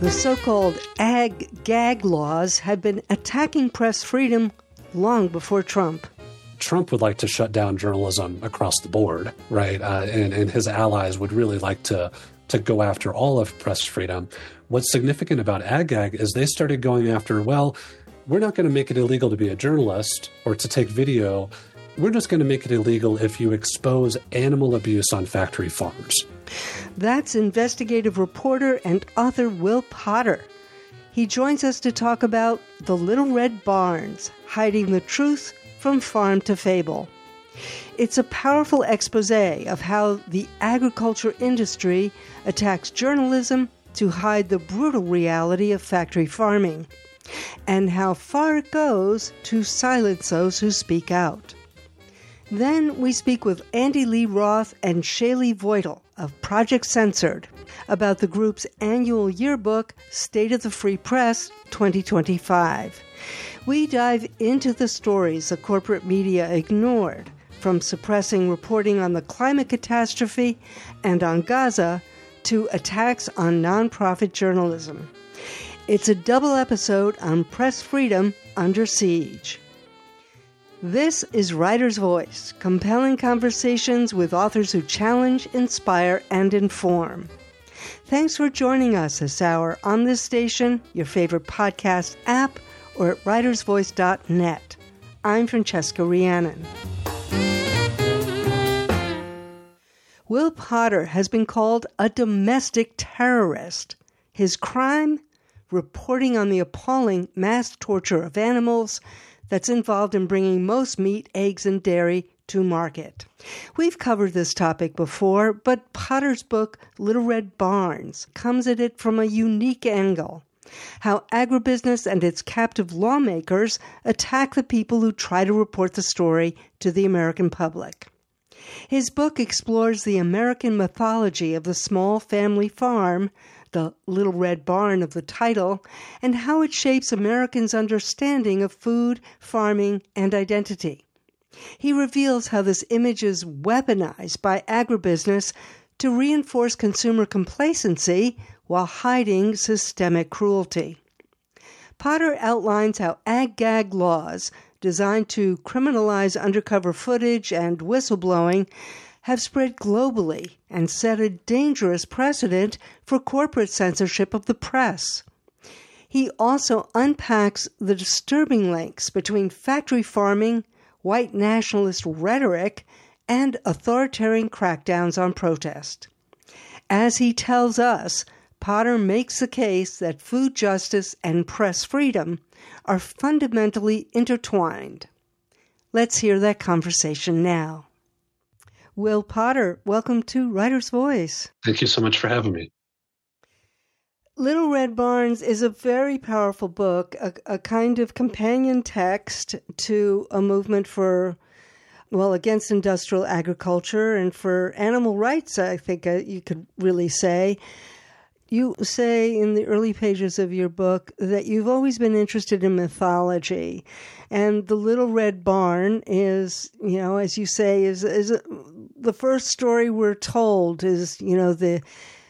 The so-called ag-gag laws have been attacking press freedom long before Trump. Trump would like to shut down journalism across the board, right? And his allies would really like to go after all of press freedom. What's significant about ag-gag is they started going after, well, we're not going to make it illegal to be a journalist or to take video. We're just going to make it illegal if you expose animal abuse on factory farms. That's investigative reporter and author Will Potter. He joins us to talk about The Little Red Barns, Hiding the Truth from Farm to Fable. It's a powerful expose of how the agriculture industry attacks journalism to hide the brutal reality of factory farming, and how far it goes to silence those who speak out. Then we speak with Andy Lee Roth and Shaylee Voitel of Project Censored about the group's annual yearbook, State of the Free Press 2025. We dive into the stories the corporate media ignored, from suppressing reporting on the climate catastrophe and on Gaza to attacks on nonprofit journalism. It's a double episode on press freedom under siege. This is Writer's Voice, compelling conversations with authors who challenge, inspire, and inform. Thanks for joining us this hour on this station, your favorite podcast app, or at writersvoice.net. I'm Francesca Rhiannon. Will Potter has been called a domestic terrorist. His crime? Reporting on the appalling mass torture of animals that's involved in bringing most meat, eggs, and dairy to market. We've covered this topic before, but Potter's book, Little Red Barns, comes at it from a unique angle. How agribusiness and its captive lawmakers attack the people who try to report the story to the American public. His book explores the American mythology of the small family farm, the Little Red Barn of the title, and how it shapes Americans' understanding of food, farming, and identity. He reveals how this image is weaponized by agribusiness to reinforce consumer complacency while hiding systemic cruelty. Potter outlines how ag-gag laws, designed to criminalize undercover footage and whistleblowing, have spread globally and set a dangerous precedent for corporate censorship of the press. He also unpacks the disturbing links between factory farming, white nationalist rhetoric, and authoritarian crackdowns on protest. As he tells us, Potter makes the case that food justice and press freedom are fundamentally intertwined. Let's hear that conversation now. Will Potter, welcome to Writer's Voice. Thank you so much for having me. Little Red Barns is a very powerful book, a kind of companion text to a movement for, against industrial agriculture and for animal rights, I think you could really say. You say in the early pages of your book that you've always been interested in mythology, and the Little Red Barn is, as you say, is the first story we're told is, the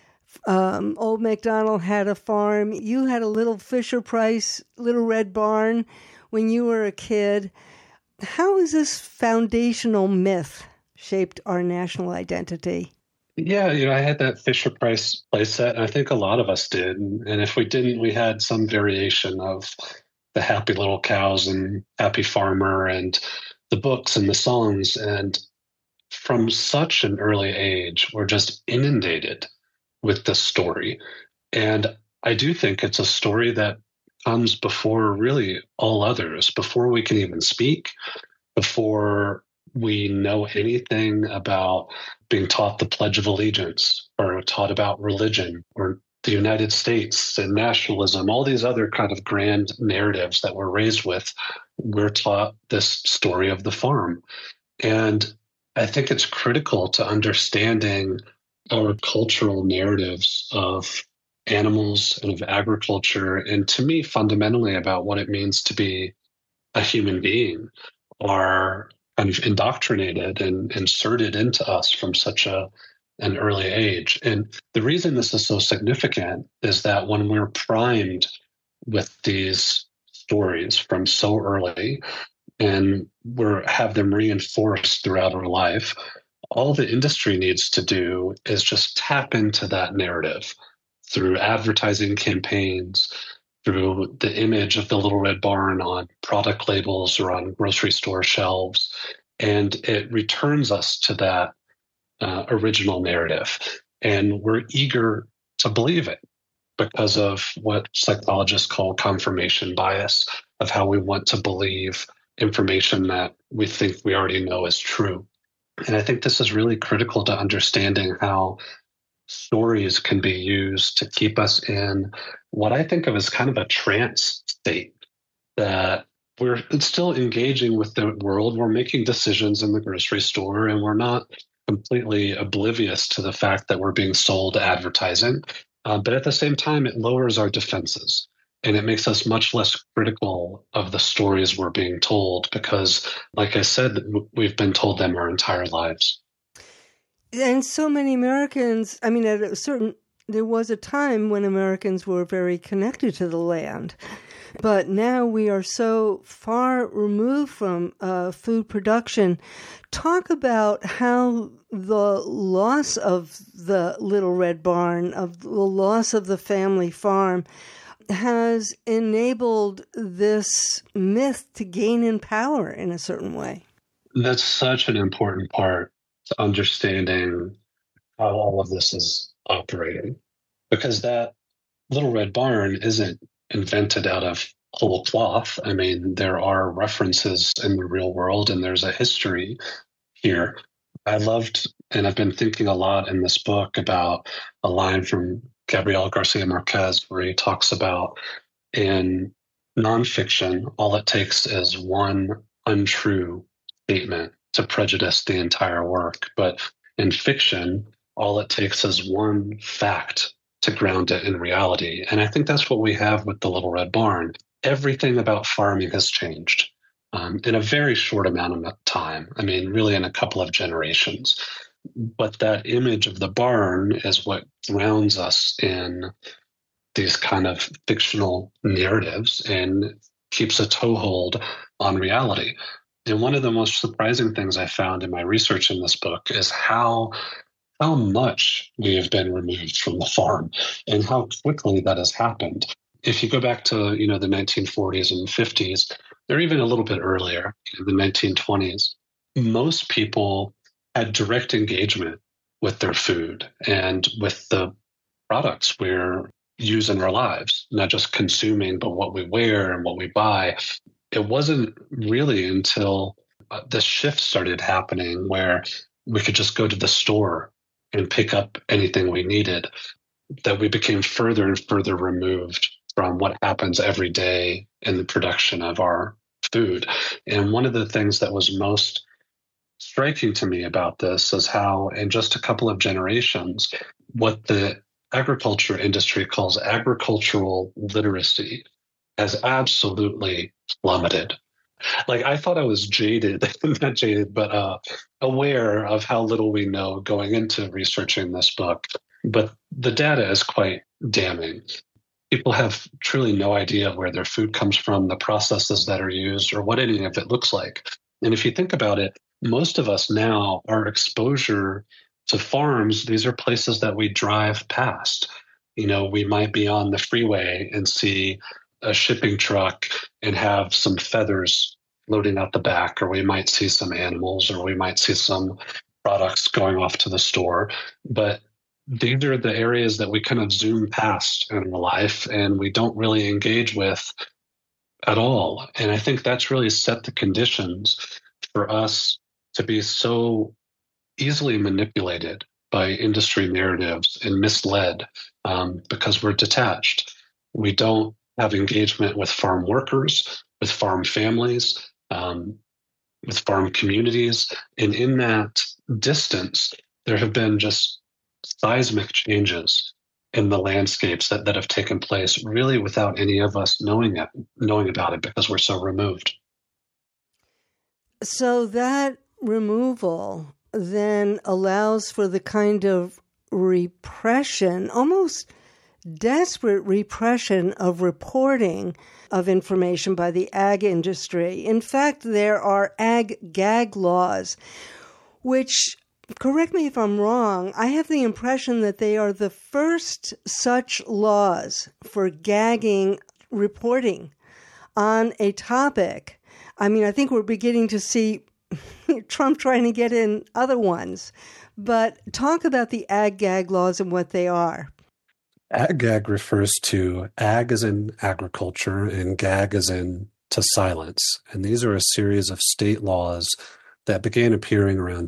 old MacDonald had a farm. You had a little Fisher-Price Little Red Barn when you were a kid. How has this foundational myth shaped our national identity? Yeah, I had that Fisher-Price playset, and I think a lot of us did. And if we didn't, we had some variation of the Happy Little Cows and Happy Farmer and the books and the songs. And from such an early age, we're just inundated with this story. And I do think it's a story that comes before really all others, before we can even speak, before we know anything about being taught the Pledge of Allegiance or taught about religion or the United States and nationalism, all these other kind of grand narratives that we're raised with. We're taught this story of the farm. And I think it's critical to understanding our cultural narratives of animals and of agriculture, and to me, fundamentally about what it means to be a human being, are kind of indoctrinated and inserted into us from such a an early age. And the reason this is so significant is that when we're primed with these stories from so early and have them reinforced throughout our life, all the industry needs to do is just tap into that narrative through advertising campaigns, through the image of the Little Red Barn on product labels or on grocery store shelves. And it returns us to that original narrative. And we're eager to believe it because of what psychologists call confirmation bias, of how we want to believe information that we think we already know is true. And I think this is really critical to understanding how stories can be used to keep us in what I think of as kind of a trance state, that we're still engaging with the world. We're making decisions in the grocery store, and we're not completely oblivious to the fact that we're being sold advertising. But at the same time, it lowers our defenses, and it makes us much less critical of the stories we're being told because, like I said, we've been told them our entire lives. And so many Americans, I mean, there was a time when Americans were very connected to the land. But now we are so far removed from food production. Talk about how the loss of the Little Red Barn, of the loss of the family farm, has enabled this myth to gain in power in a certain way. That's such an important part to understanding how all of this is operating, because that Little Red Barn isn't invented out of whole cloth. I mean, there are references in the real world, and there's a history here. I loved, and I've been thinking a lot in this book about a line from Gabriel Garcia Marquez where he talks about, in nonfiction, all it takes is one untrue statement to prejudice the entire work. But in fiction, all it takes is one fact to ground it in reality. And I think that's what we have with the Little Red Barn. Everything about farming has changed in a very short amount of time. I mean, really in a couple of generations. But that image of the barn is what grounds us in these kind of fictional narratives and keeps a toehold on reality. And one of the most surprising things I found in my research in this book is how much we have been removed from the farm and how quickly that has happened. If you go back to, the 1940s and 50s, or even a little bit earlier, the 1920s, most people had direct engagement with their food and with the products we're using in our lives, not just consuming, but what we wear and what we buy. It wasn't really until the shift started happening where we could just go to the store and pick up anything we needed that we became further and further removed from what happens every day in the production of our food. And one of the things that was most striking to me about this is how in just a couple of generations, what the agriculture industry calls agricultural literacy has absolutely plummeted. Like, I thought I was jaded, not jaded, but aware of how little we know going into researching this book. But the data is quite damning. People have truly no idea where their food comes from, the processes that are used, or what any of it looks like. And if you think about it, most of us now, our exposure to farms, these are places that we drive past. We might be on the freeway and see a shipping truck and have some feathers floating out the back, or we might see some animals, or we might see some products going off to the store. But these are the areas that we kind of zoom past in life and we don't really engage with at all. And I think that's really set the conditions for us to be so easily manipulated by industry narratives and misled because we're detached. We don't have engagement with farm workers, with farm families, with farm communities. And in that distance, there have been just seismic changes in the landscapes that have taken place really without any of us knowing about it because we're so removed. So that removal then allows for the kind of repression, almost desperate repression of reporting of information by the ag industry. In fact, there are ag-gag laws, which, correct me if I'm wrong, I have the impression that they are the first such laws for gagging reporting on a topic. I mean, I think we're beginning to see Trump trying to get in other ones. But talk about the ag-gag laws and what they are. Ag-gag refers to ag as in agriculture and gag as in to silence. And these are a series of state laws that began appearing around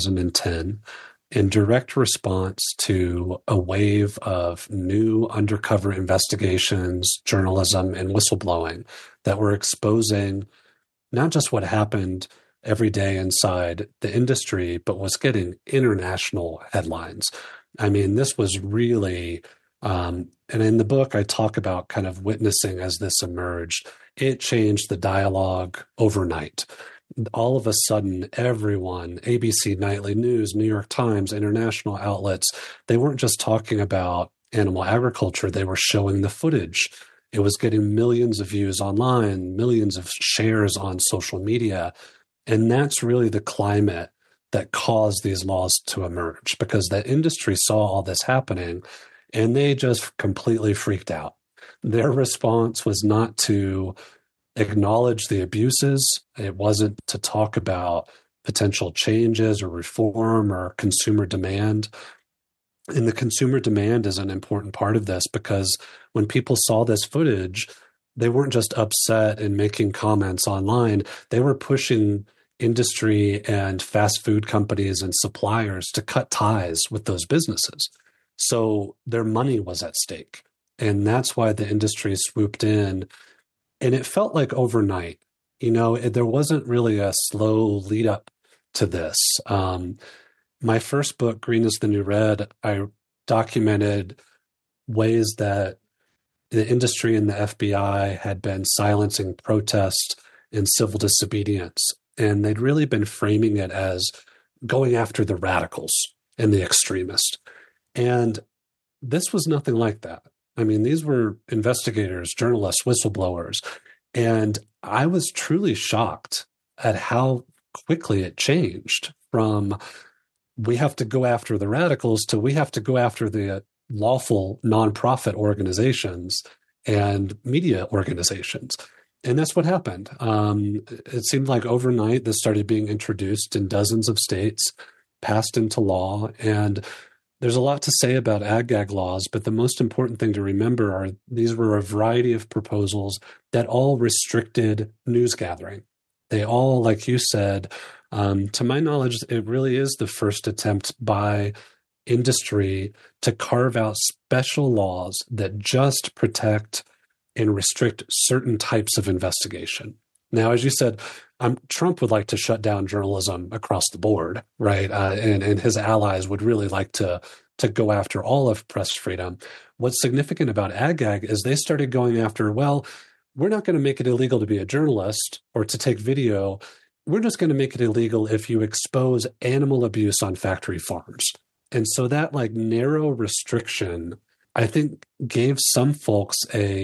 2010 in direct response to a wave of new undercover investigations, journalism, and whistleblowing that were exposing not just what happened every day inside the industry, but was getting international headlines. I mean, this was really... and in the book, I talk about kind of witnessing as this emerged. It changed the dialogue overnight. All of a sudden, everyone, ABC Nightly News, New York Times, international outlets, they weren't just talking about animal agriculture. They were showing the footage. It was getting millions of views online, millions of shares on social media. And that's really the climate that caused these laws to emerge, because the industry saw all this happening and they just completely freaked out. Their response was not to acknowledge the abuses. It wasn't to talk about potential changes or reform or consumer demand. And the consumer demand is an important part of this, because when people saw this footage, they weren't just upset and making comments online. They were pushing industry and fast food companies and suppliers to cut ties with those businesses. So their money was at stake. And that's why the industry swooped in. And it felt like overnight. You know, there wasn't really a slow lead up to this. My first book, Green is the New Red, I documented ways that the industry and the FBI had been silencing protest and civil disobedience. And they'd really been framing it as going after the radicals and the extremists. And this was nothing like that. I mean, these were investigators, journalists, whistleblowers. And I was truly shocked at how quickly it changed from we have to go after the radicals to we have to go after the lawful nonprofit organizations and media organizations. And that's what happened. It seemed like overnight this started being introduced in dozens of states, passed into law. And there's a lot to say about ag-gag laws, but the most important thing to remember are these were a variety of proposals that all restricted news gathering. They all, like you said, to my knowledge, it really is the first attempt by industry to carve out special laws that just protect and restrict certain types of investigation. Now, as you said, Trump would like to shut down journalism across the board, right? And his allies would really like to go after all of press freedom. What's significant about ag-gag is they started going after, well, we're not going to make it illegal to be a journalist or to take video. We're just going to make it illegal if you expose animal abuse on factory farms. And so that like narrow restriction, I think, gave some folks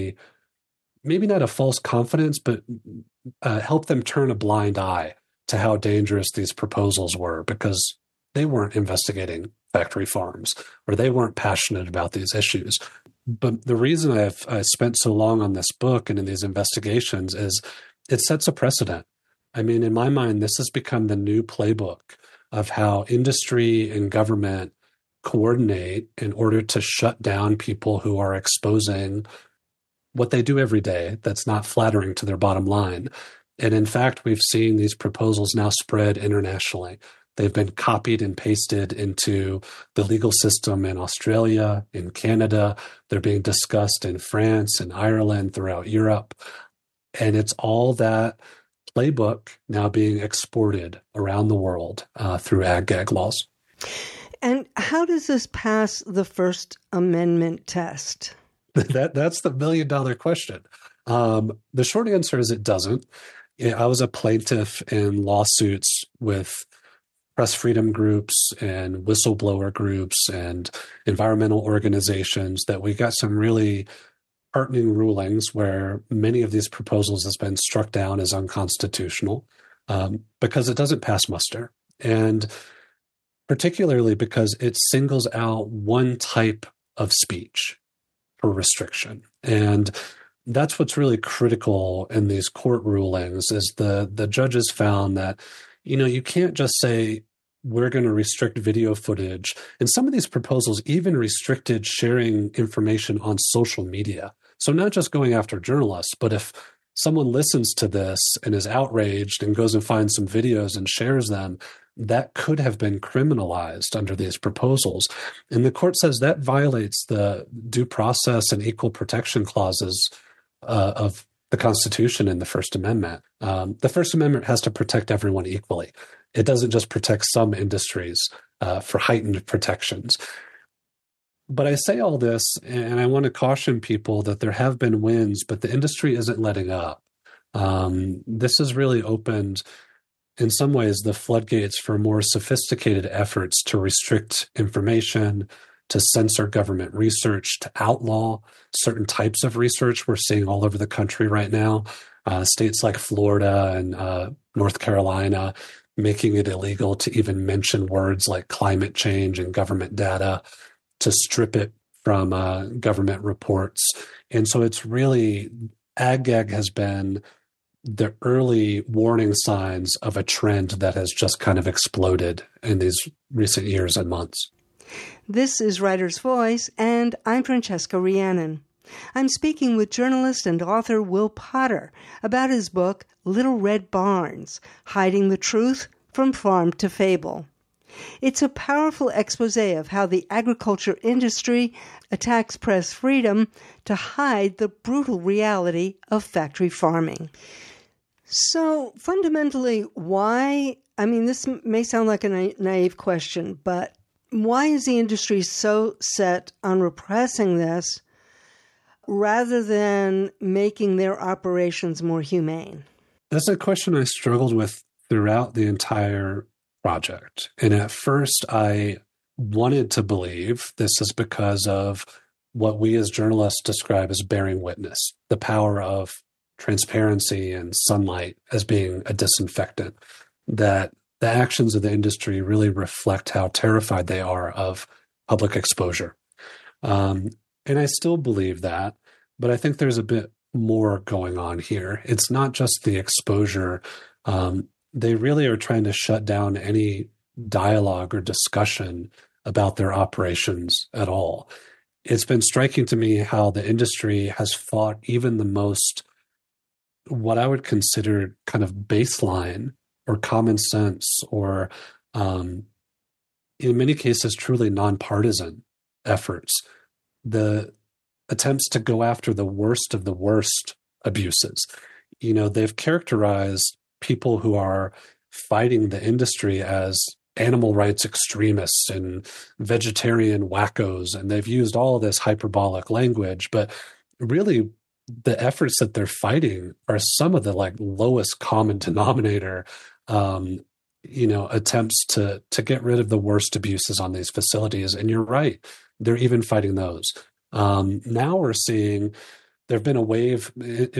maybe not a false confidence, but helped them turn a blind eye to how dangerous these proposals were, because they weren't investigating factory farms or they weren't passionate about these issues. But the reason I've spent so long on this book and in these investigations is it sets a precedent. I mean, in my mind, this has become the new playbook of how industry and government coordinate in order to shut down people who are exposing what they do every day that's not flattering to their bottom line. And in fact, we've seen these proposals now spread internationally. They've been copied and pasted into the legal system in Australia, in Canada. They're being discussed in France and Ireland, throughout Europe. And it's all that playbook now being exported around the world through ag-gag laws. And how does this pass the First Amendment test? That's the million-dollar question. The short answer is it doesn't. I was a plaintiff in lawsuits with press freedom groups and whistleblower groups and environmental organizations that we got some really heartening rulings where many of these proposals has been struck down as unconstitutional because it doesn't pass muster. And particularly because it singles out one type of speech for restriction. And that's what's really critical in these court rulings is the judges found that, you can't just say, we're going to restrict video footage. And some of these proposals even restricted sharing information on social media. So not just going after journalists, but if someone listens to this and is outraged and goes and finds some videos and shares them, that could have been criminalized under these proposals. And the court says that violates the due process and equal protection clauses of the Constitution and the First Amendment. The First Amendment has to protect everyone equally. It doesn't just protect some industries for heightened protections. But I say all this, and I want to caution people that there have been wins, but the industry isn't letting up. This has really opened, in some ways, the floodgates for more sophisticated efforts to restrict information, to censor government research, to outlaw certain types of research we're seeing all over the country right now. States like Florida and North Carolina making it illegal to even mention words like climate change and government data, to strip it from government reports. And so it's really, ag-gag has been the early warning signs of a trend that has just kind of exploded in these recent years and months. This is Writer's Voice, and I'm Francesca Rhiannon. I'm speaking with journalist and author Will Potter about his book, Little Red Barns, Hiding the Truth from Farm to Fable. It's a powerful expose of how the agriculture industry attacks press freedom to hide the brutal reality of factory farming. So fundamentally, why, this may sound like a naive question, but why is the industry so set on repressing this rather than making their operations more humane? That's a question I struggled with throughout the entire project. And at first, I wanted to believe this is because of what we as journalists describe as bearing witness, the power of transparency and sunlight as being a disinfectant, that the actions of the industry really reflect how terrified they are of public exposure. And I still believe that, but I think there's a bit more going on here. It's not just the exposure. They really are trying to shut down any dialogue or discussion about their operations at all. It's been striking to me how the industry has fought even the most, what I would consider kind of baseline or common sense or in many cases truly nonpartisan efforts. The attempts to go after the worst of the worst abuses. They've characterized people who are fighting the industry as animal rights extremists and vegetarian wackos, and they've used all of this hyperbolic language, but really the efforts that they're fighting are some of the lowest common denominator attempts to get rid of the worst abuses on these facilities. And you're right, they're even fighting those. Now we're seeing there've been a wave,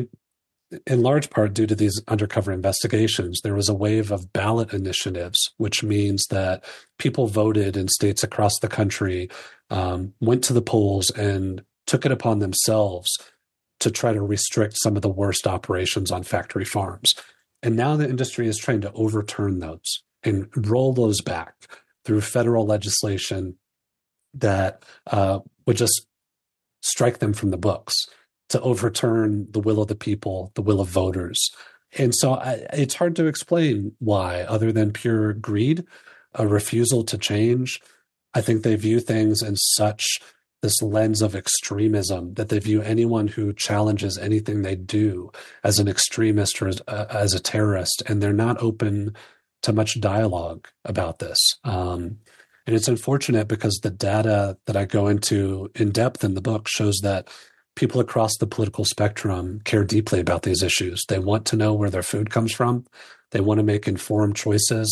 in large part due to these undercover investigations. There was a wave of ballot initiatives, which means that people voted in states across the country, went to the polls and took it upon themselves to try to restrict some of the worst operations on factory farms. And now the industry is trying to overturn those and roll those back through federal legislation that would just strike them from the books, to overturn the will of the people, the will of voters. And so it's hard to explain why, other than pure greed, a refusal to change. I think they view things in such this lens of extremism that they view anyone who challenges anything they do as an extremist or as a terrorist, and they're not open to much dialogue about this. And it's unfortunate because the data that I go into in depth in the book shows that people across the political spectrum care deeply about these issues. They want to know where their food comes from. They want to make informed choices.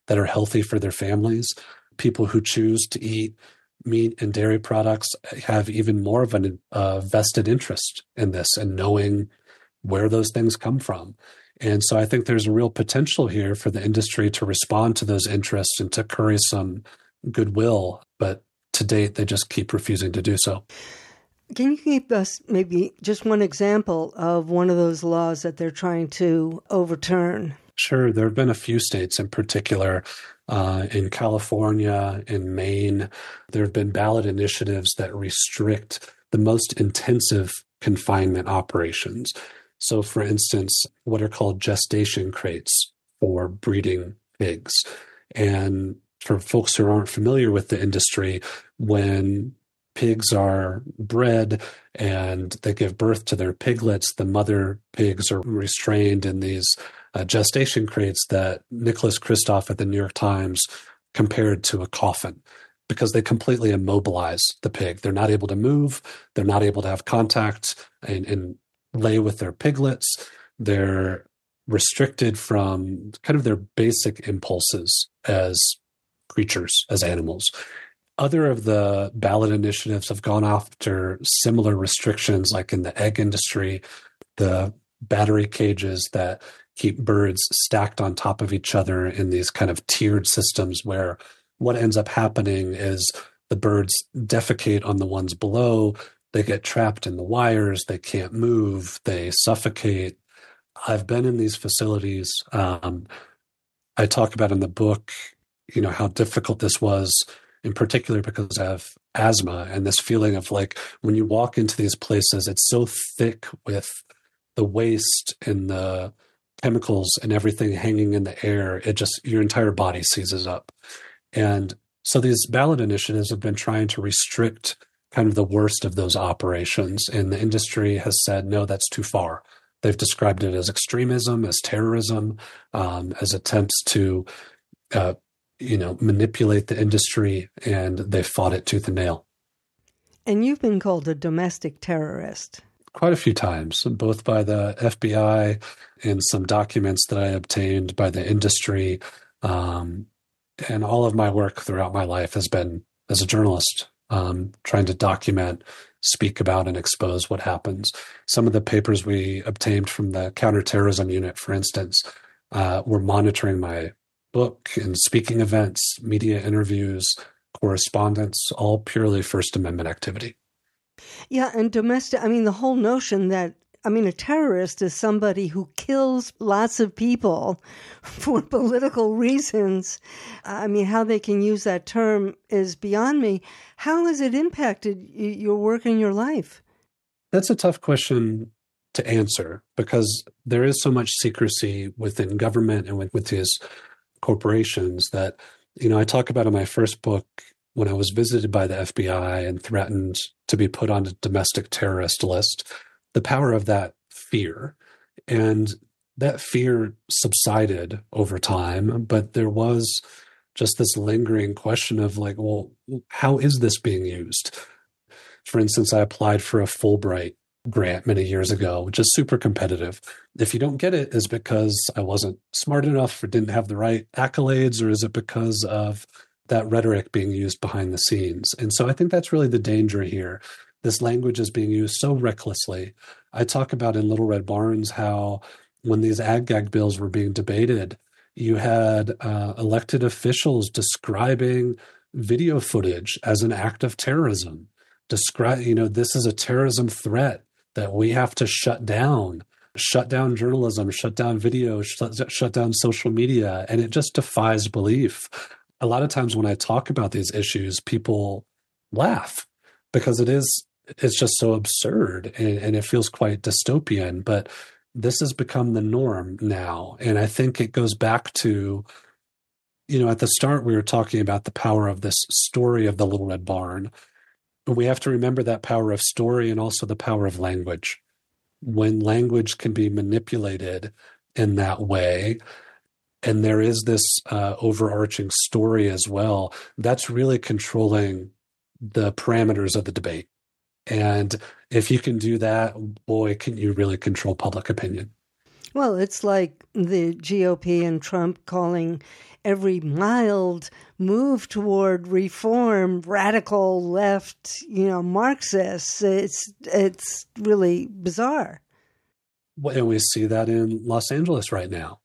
that are healthy for their families. People who choose to eat meat and dairy products have even more of a vested interest in this and knowing where those things come from. And so I think there's a real potential here for the industry to respond to those interests and to curry some goodwill. But to date, they just keep refusing to do so. Can you give us maybe just one example of one of those laws that they're trying to overturn? Sure. There have been a few states in particular, in California, in Maine, there have been ballot initiatives that restrict the most intensive confinement operations. So, for instance, what are called gestation crates for breeding pigs. And for folks who aren't familiar with the industry, when pigs are bred and they give birth to their piglets, the mother pigs are restrained in these gestation crates that Nicholas Kristof at the New York Times compared to a coffin, because they completely immobilize the pig. They're not able to move. They're not able to have contact and lay with their piglets. They're restricted from kind of their basic impulses as creatures, as animals. Other of the ballot initiatives have gone after similar restrictions, like in the egg industry, the battery cages that keep birds stacked on top of each other in these kind of tiered systems, where what ends up happening is the birds defecate on the ones below. They get trapped in the wires. They can't move. They suffocate. I've been in these facilities. I talk about in the book, how difficult this was, in particular because I have asthma, and this feeling of like when you walk into these places, it's so thick with the waste and the chemicals and everything hanging in the air. It just, your entire body seizes up. And so these ballot initiatives have been trying to restrict kind of the worst of those operations. And the industry has said, no, that's too far. They've described it as extremism, as terrorism, as attempts to, manipulate the industry, and they fought it tooth and nail. And you've been called a domestic terrorist. Quite a few times, both by the FBI and some documents that I obtained by the industry. And all of my work throughout my life has been as a journalist, trying to document, speak about, and expose what happens. Some of the papers we obtained from the counterterrorism unit, for instance, were monitoring my book and speaking events, media interviews, correspondence, all purely First Amendment activity. Yeah, and domestic, the whole notion that, a terrorist is somebody who kills lots of people for political reasons. How they can use that term is beyond me. How has it impacted your work and your life? That's a tough question to answer, because there is so much secrecy within government and with these corporations that, I talk about in my first book, when I was visited by the FBI and threatened to be put on a domestic terrorist list, the power of that fear. And that fear subsided over time, but there was just this lingering question of like, well, how is this being used? For instance, I applied for a Fulbright grant many years ago, which is super competitive. If you don't get it, is because I wasn't smart enough or didn't have the right accolades, or is it because of that rhetoric being used behind the scenes? And so I think that's really the danger here. This language is being used so recklessly. I talk about in Little Red Barns how when these ag-gag bills were being debated, you had elected officials describing video footage as an act of terrorism. This is a terrorism threat that we have to shut down journalism, shut down video, shut down social media. And it just defies belief. A lot of times when I talk about these issues, people laugh because it's just so absurd and it feels quite dystopian. But this has become the norm now. And I think it goes back to, at the start, we were talking about the power of this story of the Little Red Barn. We have to remember that power of story and also the power of language. When language can be manipulated in that way, and there is this overarching story as well, that's really controlling the parameters of the debate. And if you can do that, boy, can you really control public opinion. Well, it's like the GOP and Trump calling every mild move toward reform radical left, Marxists. It's really bizarre. And we see that in Los Angeles right now.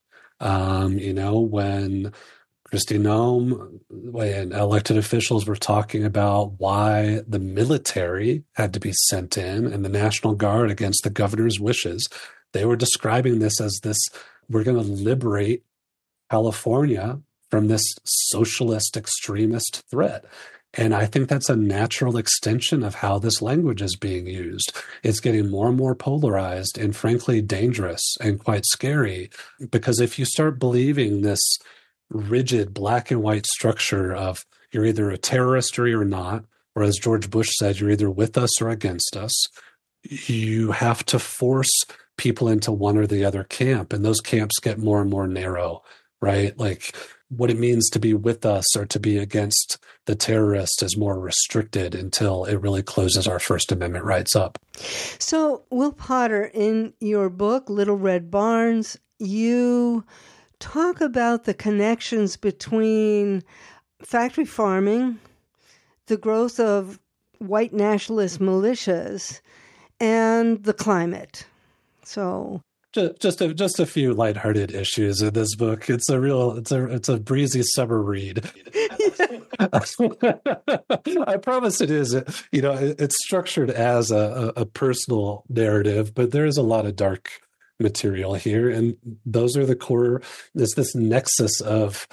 When Kristi Noem and elected officials were talking about why the military had to be sent in and the National Guard against the governor's wishes. They were describing this as we're going to liberate California from this socialist extremist threat. And I think that's a natural extension of how this language is being used. It's getting more and more polarized and frankly dangerous and quite scary, because if you start believing this rigid black and white structure of you're either a terrorist or you're not, or as George Bush said, you're either with us or against us, you have to force people into one or the other camp. And those camps get more and more narrow, right? Like what it means to be with us or to be against the terrorist is more restricted until it really closes our First Amendment rights up. So, Will Potter, in your book, Little Red Barns, you talk about the connections between factory farming, the growth of white nationalist militias, and the climate. So just a few lighthearted issues in this book. It's a breezy summer read. I promise it is. It's structured as a personal narrative, but there is a lot of dark material here, and those are the core. There's this nexus of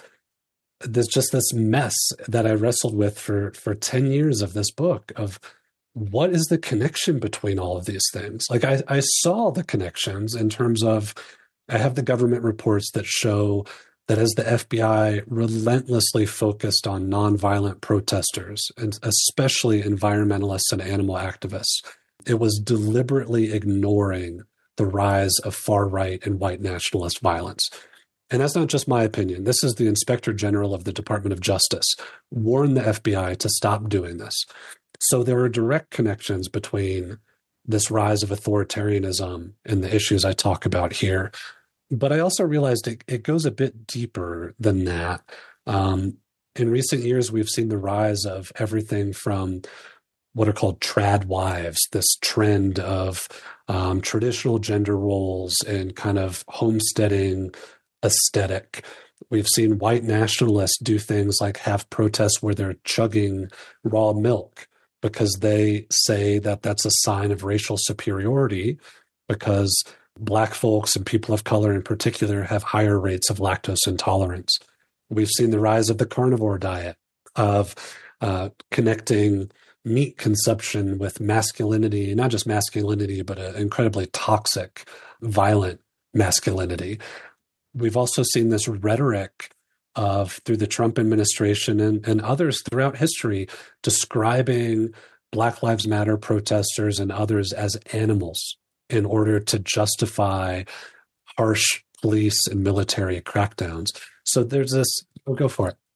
this mess that I wrestled with for 10 years of this book of what is the connection between all of these things. Like I saw the connections in terms of, I have the government reports that show that as the FBI relentlessly focused on nonviolent protesters, and especially environmentalists and animal activists, it was deliberately ignoring the rise of far-right and white nationalist violence. And that's not just my opinion. This is the Inspector General of the Department of Justice warned the FBI to stop doing this. So there are direct connections between this rise of authoritarianism and the issues I talk about here. But I also realized it goes a bit deeper than that. In recent years, we've seen the rise of everything from what are called trad wives, this trend of traditional gender roles and kind of homesteading aesthetic. We've seen white nationalists do things like have protests where they're chugging raw milk because they say that that's a sign of racial superiority, because Black folks and people of color in particular have higher rates of lactose intolerance. We've seen the rise of the carnivore diet, of connecting meat consumption with masculinity, not just masculinity, but an incredibly toxic, violent masculinity. We've also seen this rhetoric through the Trump administration and others throughout history, describing Black Lives Matter protesters and others as animals in order to justify harsh police and military crackdowns. So there's this, go for it.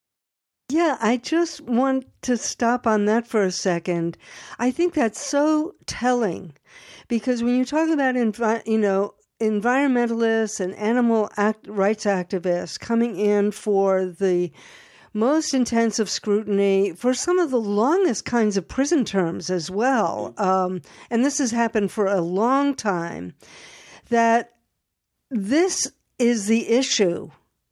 Yeah, I just want to stop on that for a second. I think that's so telling, because when you talk about, environmentalists and animal rights activists coming in for the most intensive scrutiny, for some of the longest kinds of prison terms as well, and this has happened for a long time, that this is the issue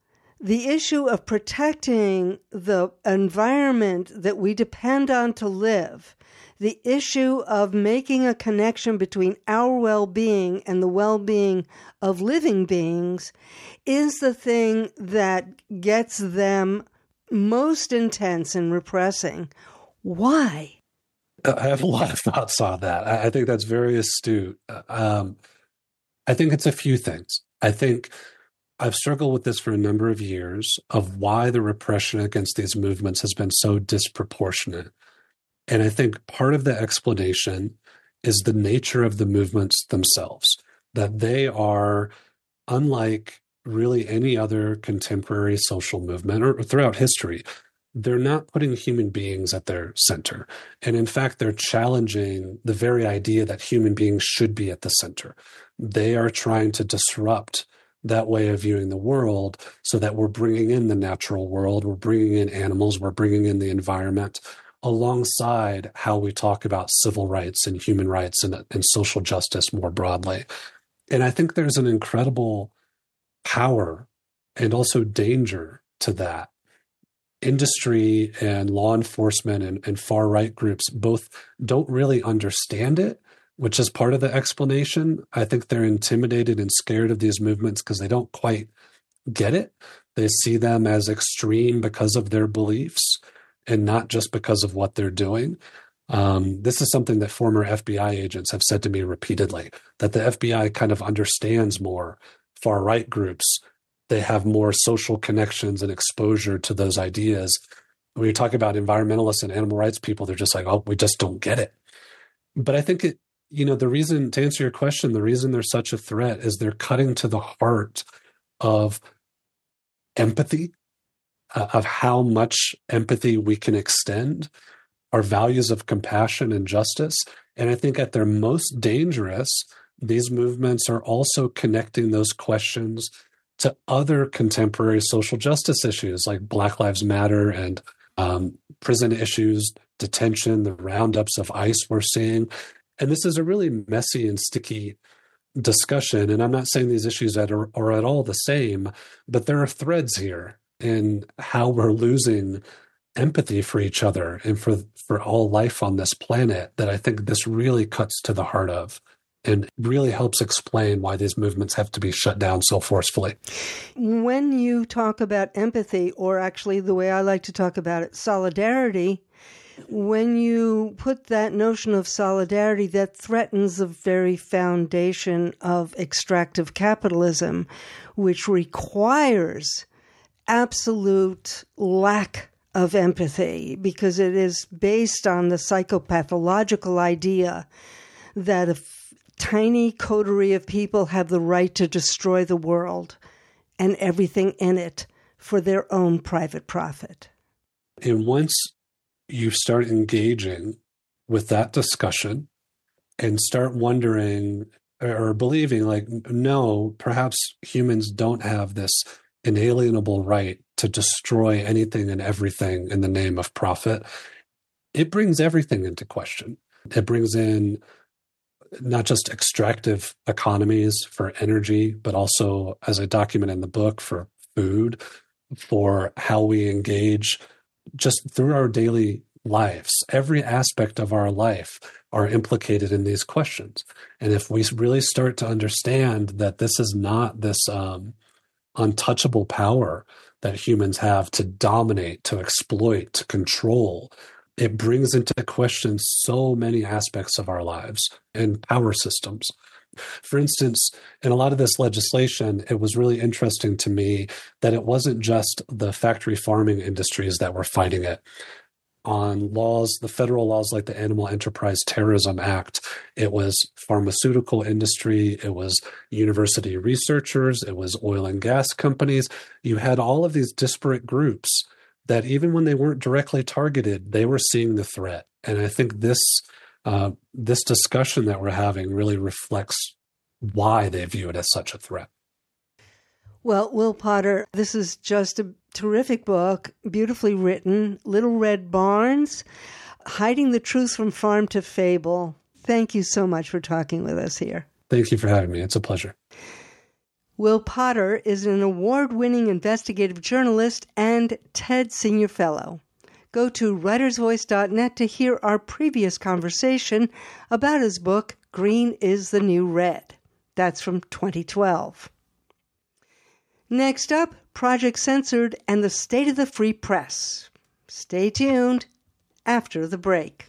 of protecting the environment that we depend on to live, the issue of making a connection between our well-being and the well-being of living beings is the thing that gets them most intense in repressing. Why? I have a lot of thoughts on that. I think that's very astute. I think it's a few things. I think I've struggled with this for a number of years, of why the repression against these movements has been so disproportionate. And I think part of the explanation is the nature of the movements themselves, that they are unlike really any other contemporary social movement or throughout history. They're not putting human beings at their center. And in fact, they're challenging the very idea that human beings should be at the center. they are trying to disrupt that way of viewing the world so that we're bringing in the natural world, we're bringing in animals, we're bringing in the environment alongside how we talk about civil rights and human rights and social justice more broadly. And I think there's an incredible power and also danger to that. Industry and law enforcement and far-right groups both don't really understand it, which is part of the explanation. I think they're intimidated and scared of these movements because they don't quite get it. They see them as extreme because of their beliefs and not just because of what they're doing. This is something that former FBI agents have said to me repeatedly, that the FBI kind of understands more far-right groups. They have more social connections and exposure to those ideas. When you talk about environmentalists and animal rights people, they're just like, oh, we just don't get it. But I think the reason, to answer your question, the reason they're such a threat is they're cutting to the heart of empathy, of how much empathy we can extend, our values of compassion and justice. And I think at their most dangerous, these movements are also connecting those questions to other contemporary social justice issues like Black Lives Matter and prison issues, detention, the roundups of ICE we're seeing. And this is a really messy and sticky discussion. And I'm not saying these issues are at all the same, but there are threads here in how we're losing empathy for each other and for all life on this planet that I think this really cuts to the heart of and really helps explain why these movements have to be shut down so forcefully. When you talk about empathy, or actually the way I like to talk about it, solidarity, when you put that notion of solidarity that threatens the very foundation of extractive capitalism, which requires absolute lack of empathy because it is based on the psychopathological idea that a tiny coterie of people have the right to destroy the world and everything in it for their own private profit. And once you start engaging with that discussion and start wondering or believing like, no, perhaps humans don't have this inalienable right to destroy anything and everything in the name of profit, it brings everything into question. It brings in not just extractive economies for energy, but also, as I document in the book, for food, for how we engage just through our daily lives. Every aspect of our life are implicated in these questions. And if we really start to understand that this is not this untouchable power that humans have to dominate, to exploit, to control, it brings into question so many aspects of our lives and power systems. For instance, in a lot of this legislation, it was really interesting to me that it wasn't just the factory farming industries that were fighting it. On laws, the federal laws like the Animal Enterprise Terrorism Act, it was pharmaceutical industry, it was university researchers, it was oil and gas companies. You had all of these disparate groups that even when they weren't directly targeted, they were seeing the threat. And I think this discussion that we're having really reflects why they view it as such a threat. Well, Will Potter, this is just a terrific book, beautifully written, Little Red Barns, Hiding the Truth from Farm to Fable. Thank you so much for talking with us here. Thank you for having me. It's a pleasure. Will Potter is an award-winning investigative journalist and TED Senior Fellow. Go to writersvoice.net to hear our previous conversation about his book, Green is the New Red. That's from 2012. Next up, Project Censored and the State of the Free Press. Stay tuned after the break.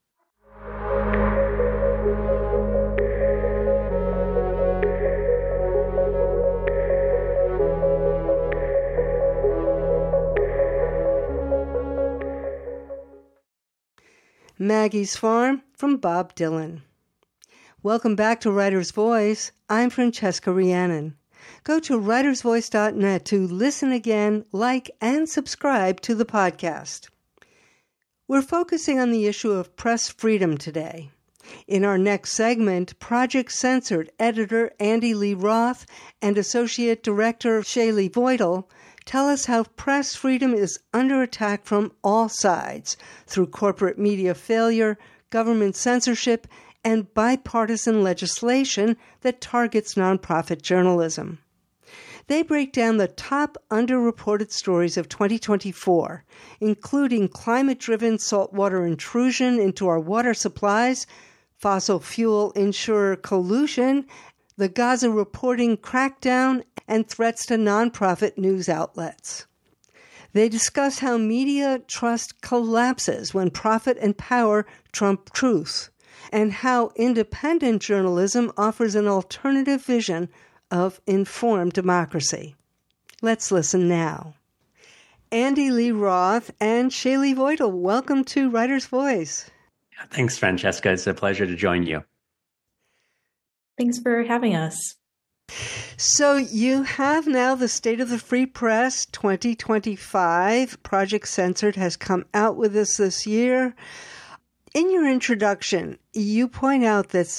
Maggie's Farm from Bob Dylan. Welcome back to Writer's Voice. I'm Francesca Rhiannon. Go to writersvoice.net to listen again, like, and subscribe to the podcast. We're focusing on the issue of press freedom today. In our next segment, Project Censored editor Andy Lee Roth and associate director Shaylee Voitel tell us how press freedom is under attack from all sides through corporate media failure, government censorship, and bipartisan legislation that targets nonprofit journalism. They break down the top underreported stories of 2024, including climate-driven saltwater intrusion into our water supplies, fossil fuel insurer collusion, the Gaza reporting crackdown, and threats to nonprofit news outlets. They discuss how media trust collapses when profit and power trump truth, and how independent journalism offers an alternative vision of informed democracy. Let's listen now. Andy Lee Roth and Shaylee Voitel, welcome to Writer's Voice. Thanks, Francesca. It's a pleasure to join you. Thanks for having us. So you have now the State of the Free Press 2025. Project Censored has come out with this year. In your introduction, you point out that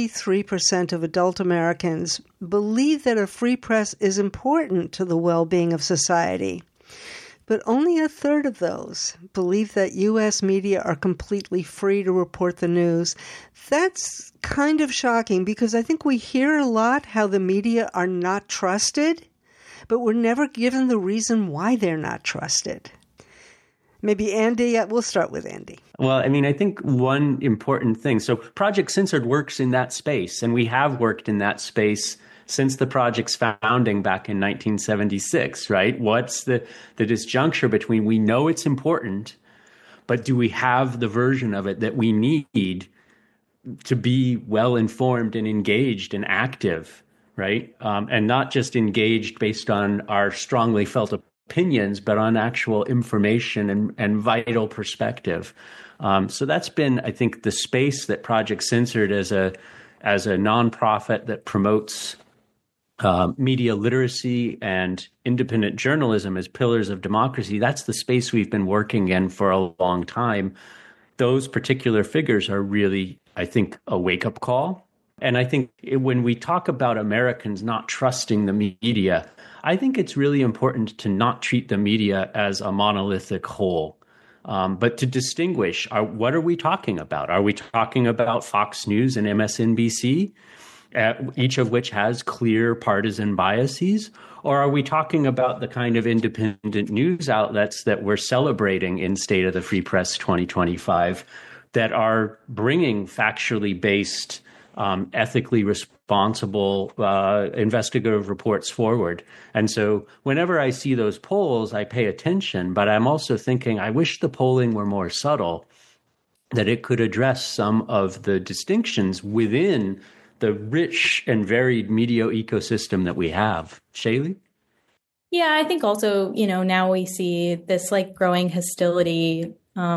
73% of adult Americans believe that a free press is important to the well-being of society. But only a third of those believe that U.S. media are completely free to report the news. That's kind of shocking because I think we hear a lot how the media are not trusted, but we're never given the reason why they're not trusted. Maybe Andy, we'll start with Andy. Well, I think one important thing, so Project Censored works in that space, and we have worked in that space since the project's founding back in 1976, right? What's the disjuncture between we know it's important, but do we have the version of it that we need to be well-informed and engaged and active, right? And not just engaged based on our strongly felt opinions, but on actual information and vital perspective. So that's been, I think, the space that Project Censored as a nonprofit that promotes media literacy and independent journalism as pillars of democracy. That's the space we've been working in for a long time. Those particular figures are really, I think, a wake-up call. And I think when we talk about Americans not trusting the media, I think it's really important to not treat the media as a monolithic whole, but to distinguish, what are we talking about? Are we talking about Fox News and MSNBC, each of which has clear partisan biases? Or are we talking about the kind of independent news outlets that we're celebrating in State of the Free Press 2025 that are bringing factually based, ethically responsible investigative reports forward? And so whenever I see those polls, I pay attention, but I'm also thinking, I wish the polling were more subtle, that it could address some of the distinctions within the rich and varied media ecosystem that we have. Shaylee? Yeah, I think also, now we see this growing hostility,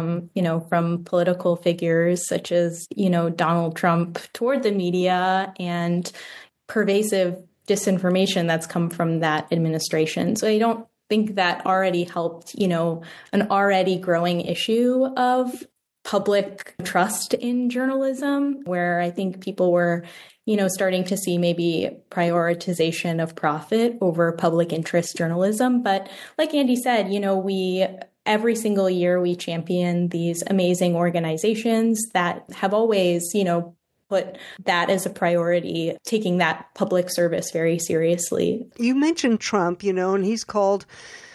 from political figures such as, Donald Trump toward the media and pervasive disinformation that's come from that administration. So I don't think that already helped, an already growing issue of public trust in journalism, where I think people were, starting to see maybe prioritization of profit over public interest journalism. But like Andy said, every single year we champion these amazing organizations that have always, put that as a priority, taking that public service very seriously. You mentioned Trump, and he's called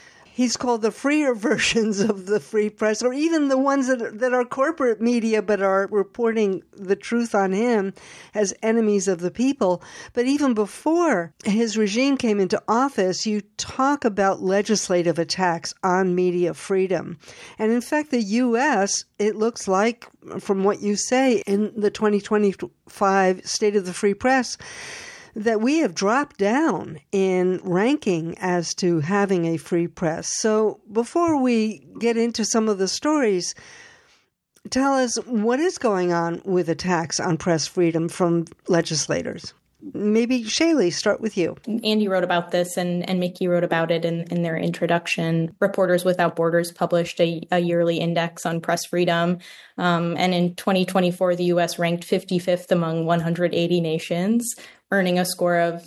the freer versions of the free press, or even the ones that are corporate media but are reporting the truth on him as enemies of the people. But even before his regime came into office, you talk about legislative attacks on media freedom. And in fact, the U.S., it looks like, from what you say in the 2025 State of the Free Press, that we have dropped down in ranking as to having a free press. So before we get into some of the stories, tell us what is going on with attacks on press freedom from legislators. Maybe Shaylee, start with you. Andy wrote about this and Mickey wrote about it in their introduction. Reporters Without Borders published a yearly index on press freedom. And in 2024, the U.S. ranked 55th among 180 nations, earning a score of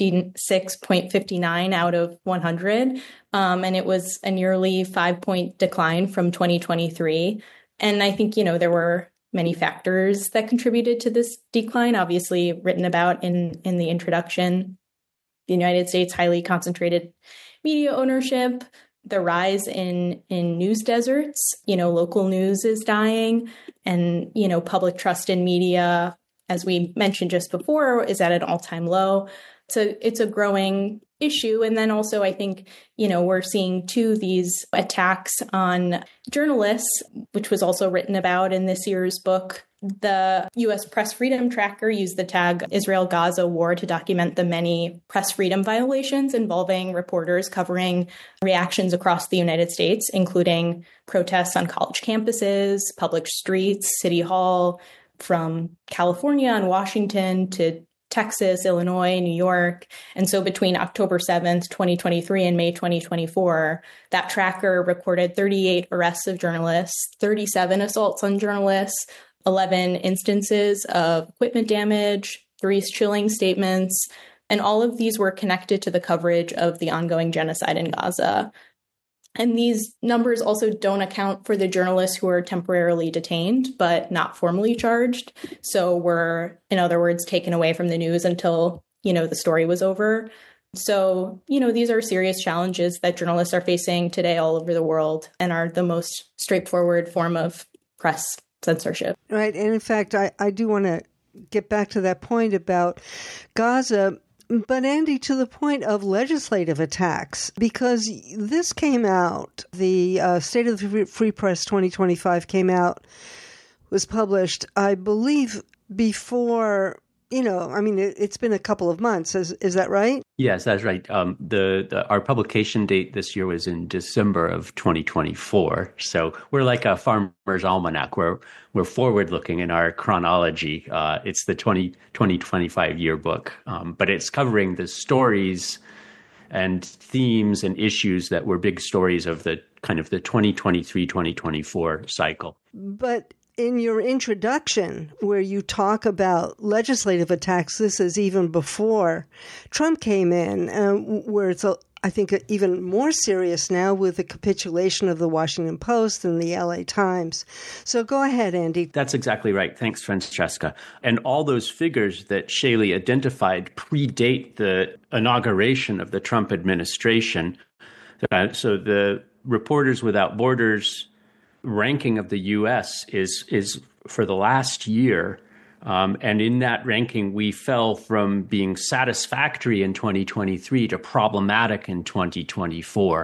66.59 out of 100. And it was a nearly 5-point decline from 2023. And I think, there were many factors that contributed to this decline, obviously written about in the introduction. The United States highly concentrated media ownership, the rise in news deserts, local news is dying, and, public trust in media, as we mentioned just before, is at an all-time low. So it's a growing issue. And then also, I think, we're seeing too these attacks on journalists, which was also written about in this year's book. The U.S. Press Freedom Tracker used the tag Israel-Gaza war to document the many press freedom violations involving reporters covering reactions across the United States, including protests on college campuses, public streets, City Hall, from California and Washington to Texas, Illinois, New York. And so between October 7th, 2023 and May 2024, that tracker recorded 38 arrests of journalists, 37 assaults on journalists, 11 instances of equipment damage, 3 chilling statements, and all of these were connected to the coverage of the ongoing genocide in Gaza. And these numbers also don't account for the journalists who are temporarily detained, but not formally charged. So were, in other words, taken away from the news until, the story was over. So, these are serious challenges that journalists are facing today all over the world and are the most straightforward form of press censorship. Right. And in fact, I do want to get back to that point about Gaza. But Andy, to the point of legislative attacks, because this came out, the State of the Free Press 2025 was published, I believe, before, it's been a couple of months. Is that right? Yes, that's right. Our publication date this year was in December of 2024. So we're like a farmer's almanac. We're forward-looking in our chronology. It's the 2025 yearbook, but it's covering the stories and themes and issues that were big stories of the kind of the 2023-2024 cycle. But in your introduction, where you talk about legislative attacks, this is even before Trump came in, where it's, I think, even more serious now with the capitulation of the Washington Post and the LA Times. So go ahead, Andy. That's exactly right. Thanks, Francesca. And all those figures that Shaylee identified predate the inauguration of the Trump administration. So the Reporters Without Borders ranking of the U.S. is for the last year. And in that ranking, we fell from being satisfactory in 2023 to problematic in 2024.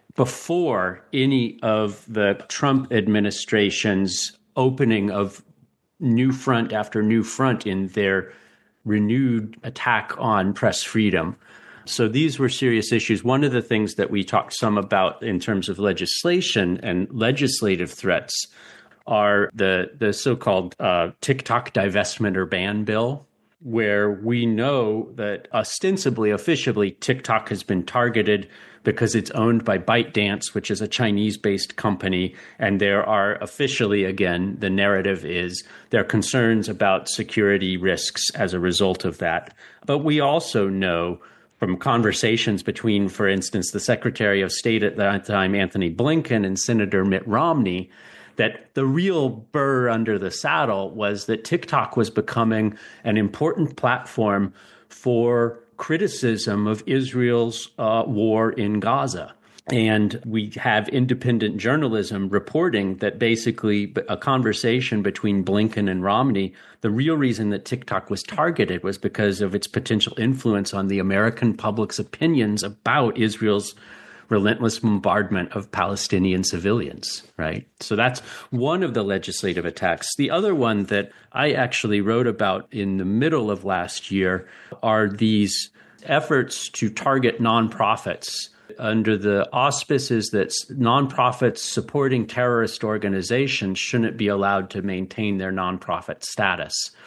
Before any of the Trump administration's opening of new front after new front in their renewed attack on press freedom. So these were serious issues. One of the things that we talked some about in terms of legislation and legislative threats are the so-called TikTok divestment or ban bill, where we know that ostensibly, officially, TikTok has been targeted because it's owned by ByteDance, which is a Chinese-based company. And there are officially, again, the narrative is there are concerns about security risks as a result of that. But we also know from conversations between, for instance, the Secretary of State at that time, Anthony Blinken, and Senator Mitt Romney, that the real burr under the saddle was that TikTok was becoming an important platform for criticism of Israel's war in Gaza. And we have independent journalism reporting that basically a conversation between Blinken and Romney, the real reason that TikTok was targeted was because of its potential influence on the American public's opinions about Israel's relentless bombardment of Palestinian civilians, right? So that's one of the legislative attacks. The other one that I actually wrote about in the middle of last year are these efforts to target nonprofits under the auspices that nonprofits supporting terrorist organizations shouldn't be allowed to maintain their nonprofit status.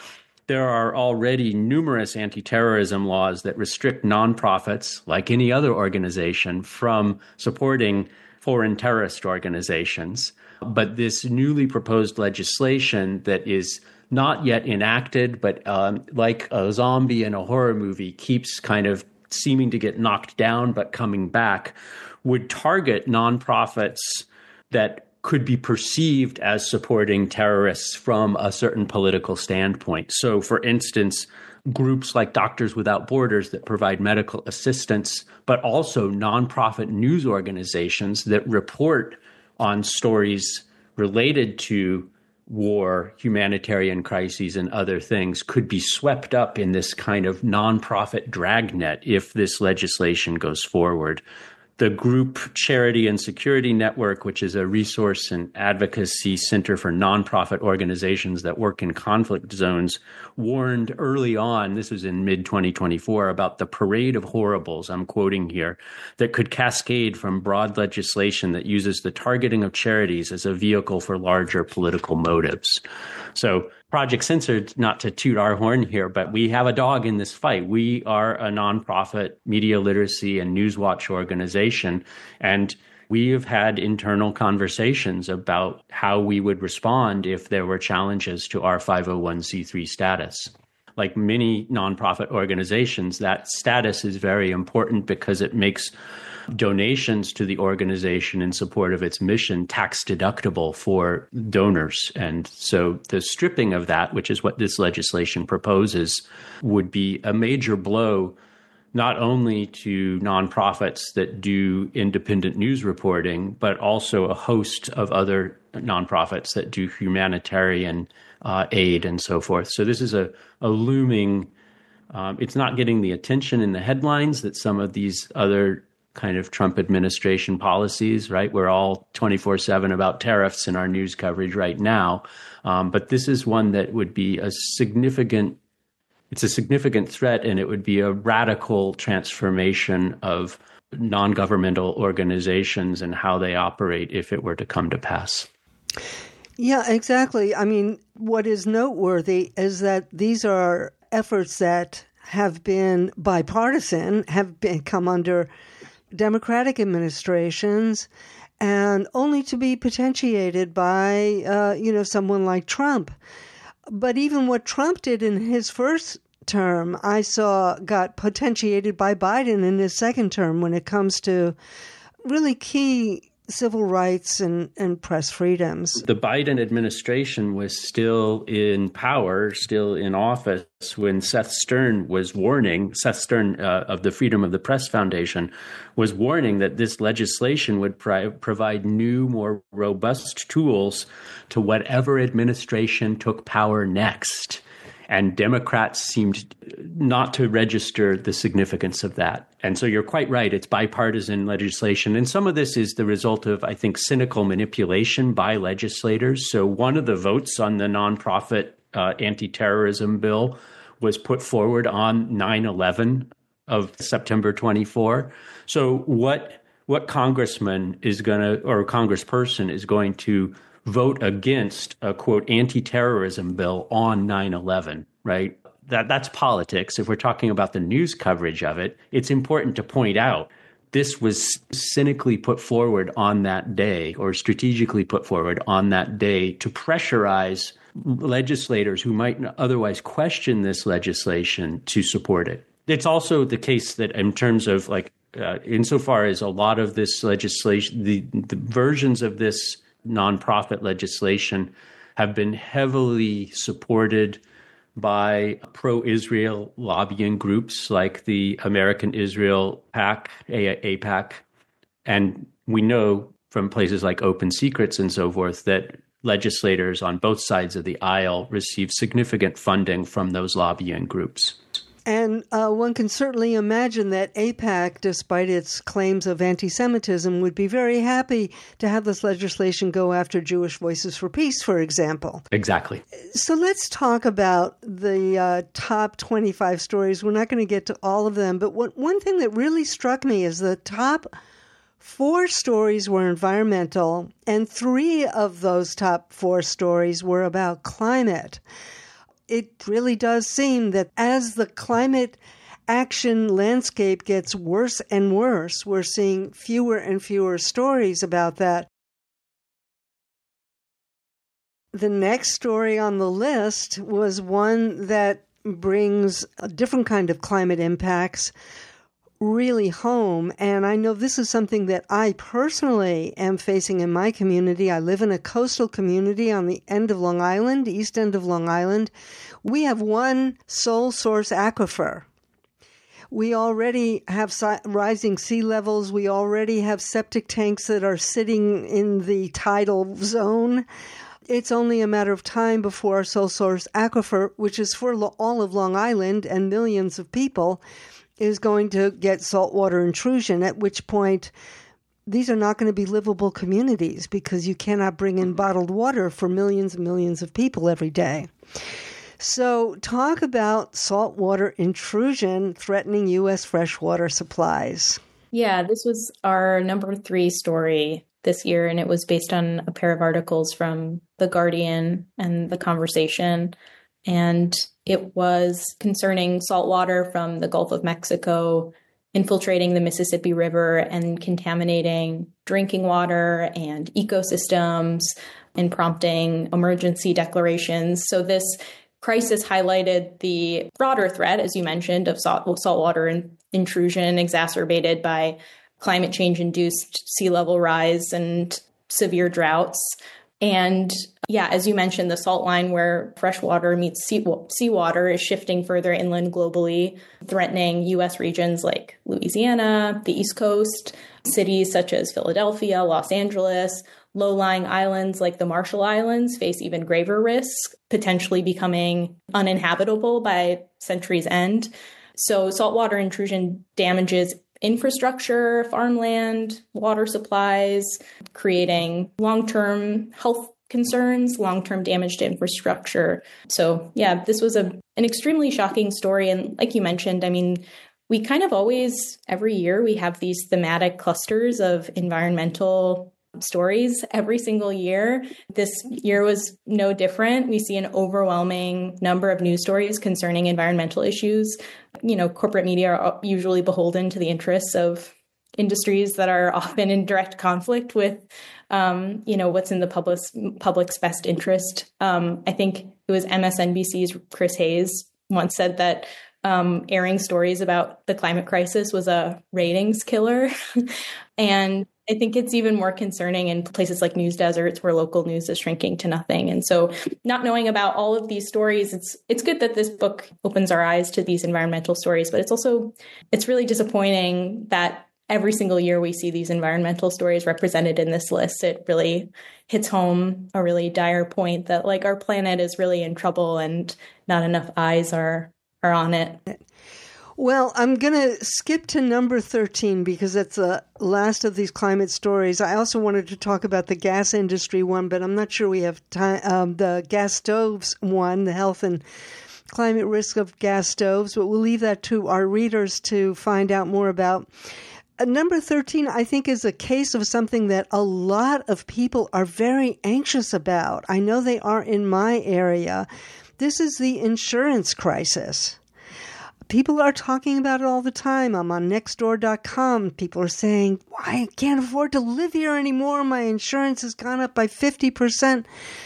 there are already numerous anti-terrorism laws that restrict nonprofits, like any other organization, from supporting foreign terrorist organizations. But this newly proposed legislation that is not yet enacted, but like a zombie in a horror movie, keeps kind of seeming to get knocked down but coming back, would target nonprofits that could be perceived as supporting terrorists from a certain political standpoint. So, for instance, groups like Doctors Without Borders that provide medical assistance, but also nonprofit news organizations that report on stories related to war, humanitarian crises, and other things could be swept up in this kind of nonprofit dragnet if this legislation goes forward. The group Charity and Security Network, which is a resource and advocacy center for nonprofit organizations that work in conflict zones, warned early on, this was in mid-2024, about the parade of horribles, I'm quoting here, that could cascade from broad legislation that uses the targeting of charities as a vehicle for larger political motives. So Project Censored, not to toot our horn here, but we have a dog in this fight. We are a nonprofit media literacy and newswatch organization, and we have had internal conversations about how we would respond if there were challenges to our 501c3 status. Like many nonprofit organizations, that status is very important because it makes donations to the organization in support of its mission tax deductible for donors. And so the stripping of that, which is what this legislation proposes, would be a major blow not only to nonprofits that do independent news reporting, but also a host of other nonprofits that do humanitarian aid and so forth. So this is a looming, it's not getting the attention in the headlines that some of these other kind of Trump administration policies, right? We're all 24/7 about tariffs in our news coverage right now. But this is one that would be it's a significant threat, and it would be a radical transformation of non-governmental organizations and how they operate if it were to come to pass. Yeah, exactly. I mean, what is noteworthy is that these are efforts that have been bipartisan, come under Democratic administrations, and only to be potentiated by, someone like Trump. But even what Trump did in his first term, I saw got potentiated by Biden in his second term when it comes to really key civil rights and press freedoms. The Biden administration was still in power, still in office, when Seth Stern of the Freedom of the Press Foundation, was warning that this legislation would provide new, more robust tools to whatever administration took power next. And Democrats seemed not to register the significance of that. And so you're quite right. It's bipartisan legislation. And some of this is the result of, I think, cynical manipulation by legislators. So one of the votes on the nonprofit anti-terrorism bill was put forward on 9/11 of September 24. So what congressman is going to, or congressperson is going to vote against a, quote, anti-terrorism bill on 9/11, right? That's politics. If we're talking about the news coverage of it, it's important to point out this was cynically put forward on that day, or strategically put forward on that day, to pressurize legislators who might otherwise question this legislation to support it. It's also the case that in terms of insofar as a lot of this legislation, the versions of this nonprofit legislation have been heavily supported by pro-Israel lobbying groups like the American Israel PAC, AIPAC. And we know from places like Open Secrets and so forth that legislators on both sides of the aisle receive significant funding from those lobbying groups. And one can certainly imagine that AIPAC, despite its claims of anti-Semitism, would be very happy to have this legislation go after Jewish Voices for Peace, for example. Exactly. So let's talk about the top 25 stories. We're not going to get to all of them, but one thing that really struck me is the top 4 stories were environmental, and 3 of those top 4 stories were about climate. it really does seem that as the climate action landscape gets worse and worse, we're seeing fewer and fewer stories about that. The next story on the list was one that brings a different kind of climate impacts really home. And I know this is something that I personally am facing in my community. I live in a coastal community on the end of Long Island, east end of Long Island. We have one sole source aquifer. We already have rising sea levels. We already have septic tanks that are sitting in the tidal zone. It's only a matter of time before our sole source aquifer, which is for all of Long Island and millions of people, is going to get saltwater intrusion, at which point these are not going to be livable communities because you cannot bring in bottled water for millions and millions of people every day. So talk about saltwater intrusion threatening U.S. freshwater supplies. Yeah, this was our number 3 story this year, and it was based on a pair of articles from The Guardian and The Conversation. And it was concerning saltwater from the Gulf of Mexico infiltrating the Mississippi River and contaminating drinking water and ecosystems and prompting emergency declarations. So this crisis highlighted the broader threat, as you mentioned, of saltwater intrusion exacerbated by climate change-induced sea level rise and severe droughts. And yeah, as you mentioned, the salt line where freshwater meets seawater is shifting further inland globally, threatening U.S. regions like Louisiana, the East Coast, cities such as Philadelphia, Los Angeles. Low-lying islands like the Marshall Islands face even graver risks, potentially becoming uninhabitable by century's end. So saltwater intrusion damages infrastructure, farmland, water supplies, creating long-term health concerns, long-term damage to infrastructure. So yeah, this was an extremely shocking story. And like you mentioned, I mean, we kind of always, every year, we have these thematic clusters of environmental stories every single year. This year was no different. We see an overwhelming number of news stories concerning environmental issues. You know, corporate media are usually beholden to the interests of industries that are often in direct conflict with, what's in the public's best interest. I think it was MSNBC's Chris Hayes once said that airing stories about the climate crisis was a ratings killer. And I think it's even more concerning in places like news deserts where local news is shrinking to nothing. And so not knowing about all of these stories, it's good that this book opens our eyes to these environmental stories, but it's really disappointing that every single year we see these environmental stories represented in this list. It really hits home a really dire point that like our planet is really in trouble and not enough eyes are on it. Well, I'm going to skip to number 13 because that's the last of these climate stories. I also wanted to talk about the gas industry one, but I'm not sure we have time. The gas stoves one, the health and climate risk of gas stoves, but we'll leave that to our readers to find out more about. Number 13, I think, is a case of something that a lot of people are very anxious about. I know they are in my area. This is the insurance crisis. People are talking about it all the time. I'm on Nextdoor.com. People are saying, I can't afford to live here anymore. My insurance has gone up by 50%.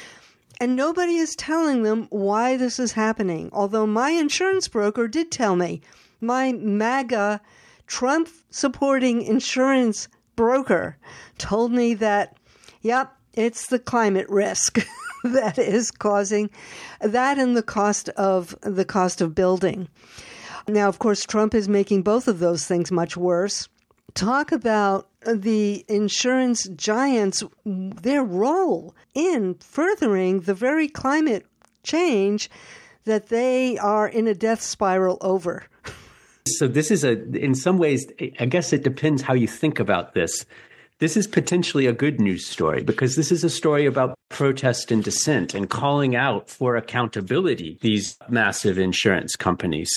And nobody is telling them why this is happening. Although my insurance broker did tell me, my MAGA Trump-supporting insurance broker told me that, yep, it's the climate risk that is causing that and the cost of building. Now, of course, Trump is making both of those things much worse. Talk about the insurance giants, their role in furthering the very climate change that they are in a death spiral over. So this is in some ways, I guess it depends how you think about this. This is potentially a good news story because this is a story about protest and dissent and calling out for accountability, these massive insurance companies.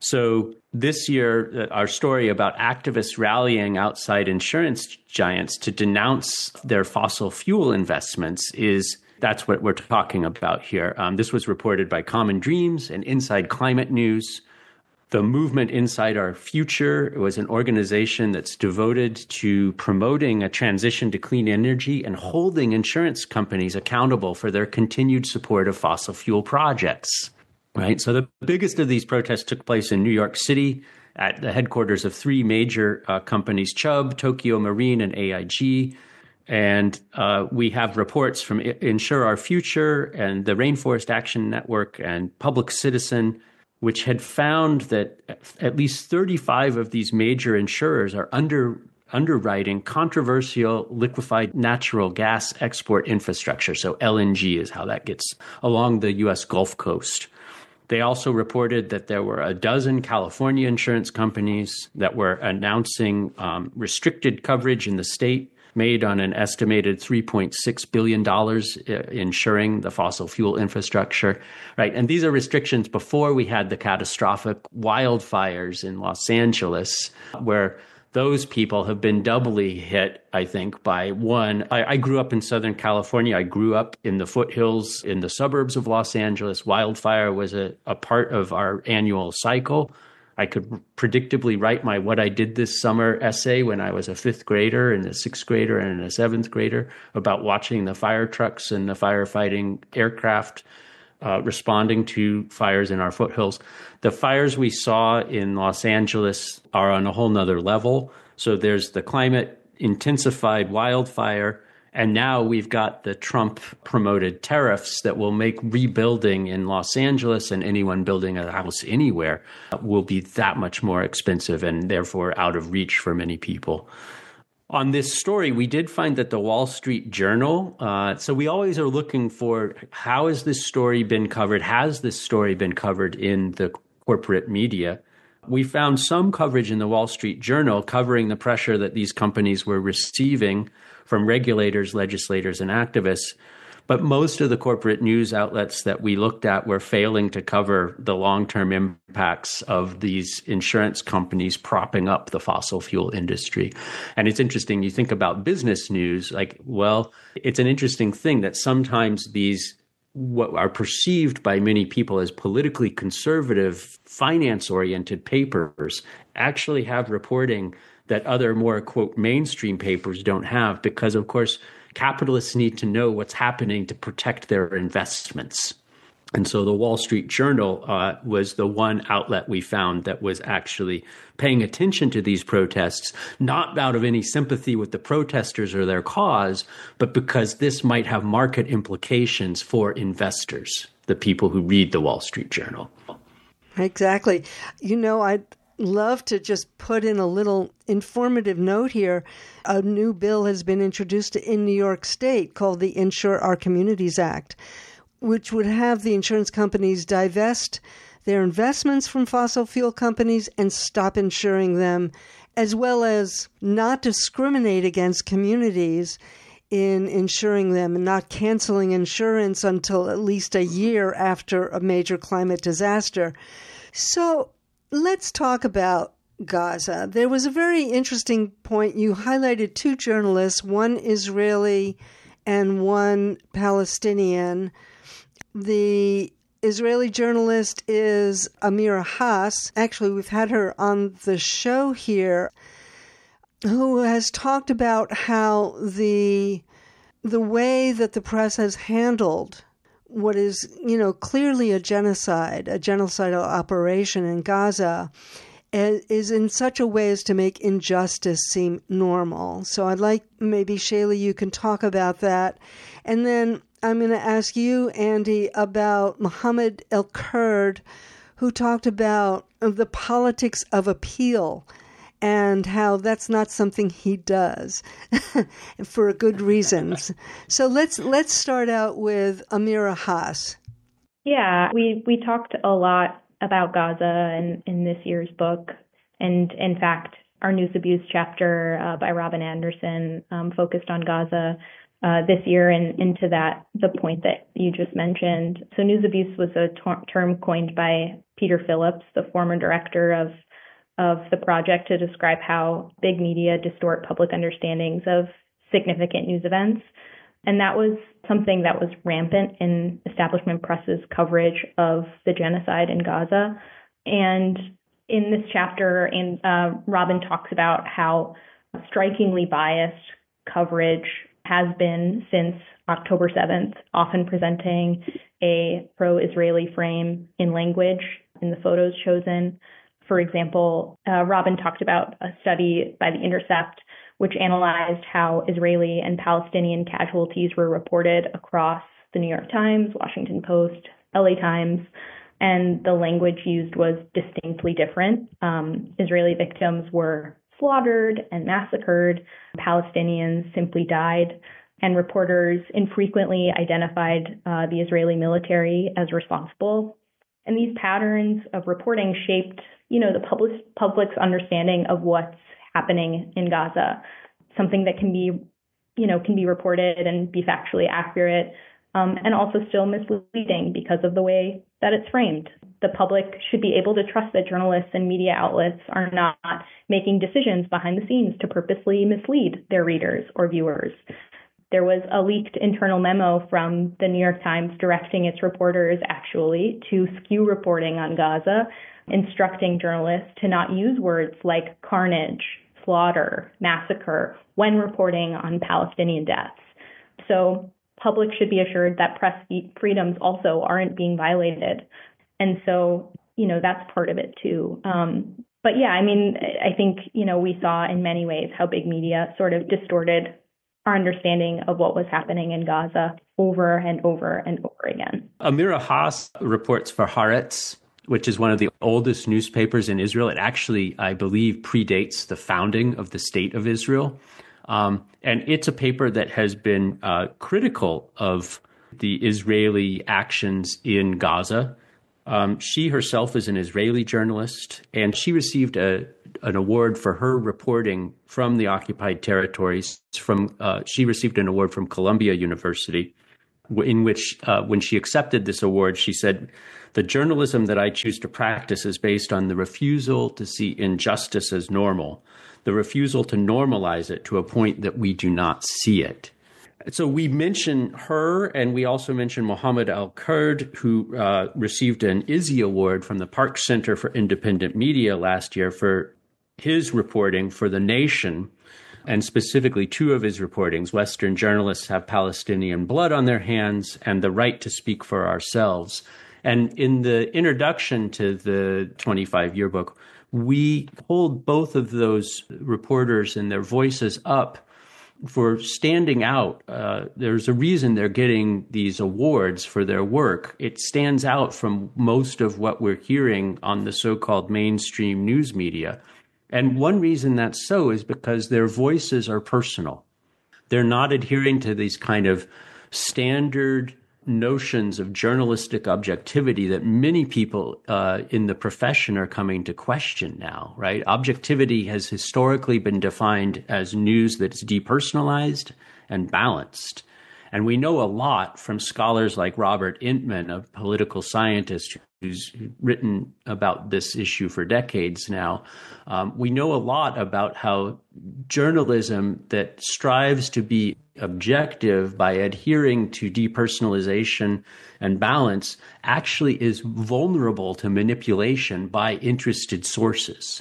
So this year, our story about activists rallying outside insurance giants to denounce their fossil fuel investments is That's what we're talking about here. This was reported by Common Dreams and Inside Climate News. The movement Inside Our Future was an organization that's devoted to promoting a transition to clean energy and holding insurance companies accountable for their continued support of fossil fuel projects. Right? So the biggest of these protests took place in New York City at the headquarters of three major companies, Chubb, Tokyo Marine, and AIG. And we have reports from Insure Our Future and the Rainforest Action Network and Public Citizen, which had found that at least 35 of these major insurers are underwriting controversial liquefied natural gas export infrastructure. So LNG is how that gets along the U.S. Gulf Coast. They also reported that there were a dozen California insurance companies that were announcing restricted coverage in the state made on an estimated $3.6 billion insuring the fossil fuel infrastructure, right? And these are restrictions before we had the catastrophic wildfires in Los Angeles, where those people have been doubly hit, I think, by one. I grew up in Southern California. I grew up in the foothills in the suburbs of Los Angeles. Wildfire was a part of our annual cycle. I could predictably write my What I Did This Summer essay when I was a fifth grader and a sixth grader and a seventh grader about watching the fire trucks and the firefighting aircraft responding to fires in our foothills. The fires we saw in Los Angeles are on a whole nother level. So there's the climate intensified wildfire. And now we've got the Trump-promoted tariffs that will make rebuilding in Los Angeles and anyone building a house anywhere will be that much more expensive and therefore out of reach for many people. On this story, we did find that the Wall Street Journal, so we always are looking for how has this story been covered? Has this story been covered in the corporate media? We found some coverage in the Wall Street Journal covering the pressure that these companies were receiving from regulators, legislators, and activists. But most of the corporate news outlets that we looked at were failing to cover the long-term impacts of these insurance companies propping up the fossil fuel industry. And it's interesting, you think about business news, like, well, it's an interesting thing that sometimes these what are perceived by many people as politically conservative, finance-oriented papers actually have reporting that other more, quote, mainstream papers don't have because, of course, capitalists need to know what's happening to protect their investments. And so the Wall Street Journal was the one outlet we found that was actually paying attention to these protests, not out of any sympathy with the protesters or their cause, but because this might have market implications for investors, the people who read the Wall Street Journal. Exactly. You know, I'd love to just put in a little informative note here. A new bill has been introduced in New York State called the Insure Our Communities Act, which would have the insurance companies divest their investments from fossil fuel companies and stop insuring them, as well as not discriminate against communities in insuring them and not canceling insurance until at least a year after a major climate disaster. So let's talk about Gaza. There was a very interesting point. You highlighted two journalists, one Israeli and one Palestinian. The Israeli journalist is Amira Haas. Actually, we've had her on the show here, who has talked about how the way that the press has handled what is, clearly a genocidal operation in Gaza is in such a way as to make injustice seem normal. So I'd like maybe, Shayla, you can talk about that. And then I'm going to ask you, Andy, about Mohammed El-Kurd, who talked about the politics of appeal and how that's not something he does for good reasons. So let's start out with Amira Haas. Yeah, we talked a lot about Gaza in this year's book. And in fact, our news abuse chapter by Robin Anderson focused on Gaza this year and into the point that you just mentioned. So news abuse was a term coined by Peter Phillips, the former director of the project, to describe how big media distort public understandings of significant news events. And that was something that was rampant in establishment press's coverage of the genocide in Gaza. And in this chapter, Robin talks about how strikingly biased coverage has been since October 7th, often presenting a pro-Israeli frame in language in the photos chosen. For example, Robin talked about a study by The Intercept, which analyzed how Israeli and Palestinian casualties were reported across the New York Times, Washington Post, LA Times, and the language used was distinctly different. Israeli victims were slaughtered and massacred. Palestinians simply died. And reporters infrequently identified the Israeli military as responsible. And these patterns of reporting shaped, the public's understanding of what's happening in Gaza, something that can be reported and be factually accurate, and also still misleading because of the way that it's framed. The public should be able to trust that journalists and media outlets are not making decisions behind the scenes to purposely mislead their readers or viewers. There was a leaked internal memo from the New York Times directing its reporters actually to skew reporting on Gaza, instructing journalists to not use words like carnage, slaughter, massacre when reporting on Palestinian deaths. So public should be assured that press freedoms also aren't being violated. And so, that's part of it too. But yeah, I think, we saw in many ways how big media sort of distorted our understanding of what was happening in Gaza over and over and over again. Amira Haas reports for Haaretz, which is one of the oldest newspapers in Israel. It actually, I believe, predates the founding of the State of Israel. And it's a paper that has been critical of the Israeli actions in Gaza. She herself is an Israeli journalist, and she received an award for her reporting from the occupied territories. She received an award from Columbia University, in which, when she accepted this award, she said, "The journalism that I choose to practice is based on the refusal to see injustice as normal, the refusal to normalize it to a point that we do not see it." So we mention her, and we also mention Mohammed Al-Kurd, who received an IZZY Award from the Park Center for Independent Media last year for his reporting for The Nation, and specifically two of his reportings, Western Journalists Have Palestinian Blood on Their Hands and The Right to Speak for Ourselves. And in the introduction to the 25 yearbook, we hold both of those reporters and their voices up for standing out. There's a reason they're getting these awards for their work. It stands out from most of what we're hearing on the so-called mainstream news media. And one reason that's so is because their voices are personal. They're not adhering to these kind of standard notions of journalistic objectivity that many people in the profession are coming to question now, right? Objectivity has historically been defined as news that's depersonalized and balanced. And we know a lot from scholars like Robert Entman, a political scientist who's written about this issue for decades now. We know a lot about how journalism that strives to be objective by adhering to depersonalization and balance actually is vulnerable to manipulation by interested sources.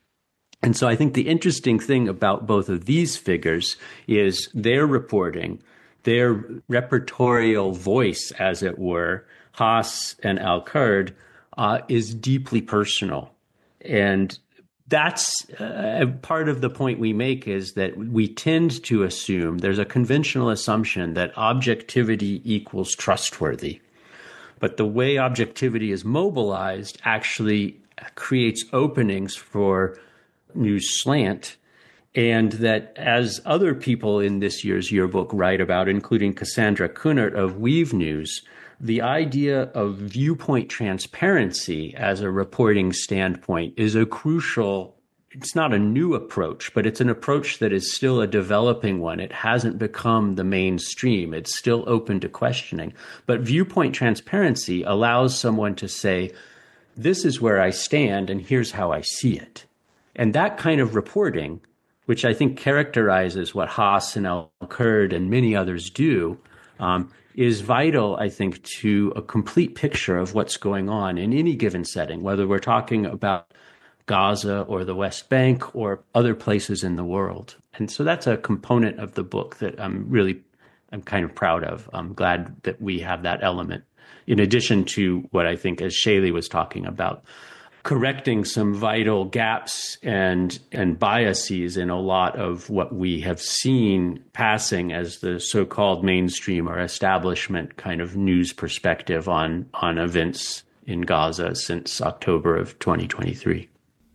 And so I think the interesting thing about both of these figures is their reporting, their reportorial voice, as it were, Haas and Al-Kurd, is deeply personal. And that's part of the point we make, is that we tend to assume, there's a conventional assumption that objectivity equals trustworthy. But the way objectivity is mobilized actually creates openings for news slant. And that, as other people in this year's yearbook write about, including Cassandra Kunert of Weave News, the idea of viewpoint transparency as a reporting standpoint is a crucial, it's not a new approach, but it's an approach that is still a developing one. It hasn't become the mainstream. It's still open to questioning. But viewpoint transparency allows someone to say, this is where I stand and here's how I see it. And that kind of reporting which I think characterizes what Haas and El-Kurd and many others do, is vital, I think, to a complete picture of what's going on in any given setting, whether we're talking about Gaza or the West Bank or other places in the world. And so that's a component of the book that I'm kind of proud of. I'm glad that we have that element, in addition to what I think, as Shaylee was talking about, correcting some vital gaps and biases in a lot of what we have seen passing as the so-called mainstream or establishment kind of news perspective on events in Gaza since October of 2023.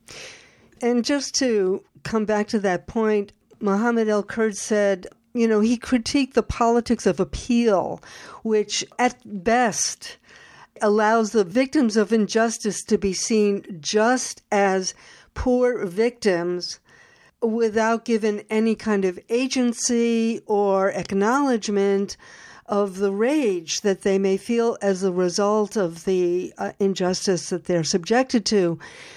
And just to come back to that point, Mohammed El-Kurd said, he critiqued the politics of appeal, which at best allows the victims of injustice to be seen just as poor victims without giving any kind of agency or acknowledgement of the rage that they may feel as a result of the injustice that they're subjected to.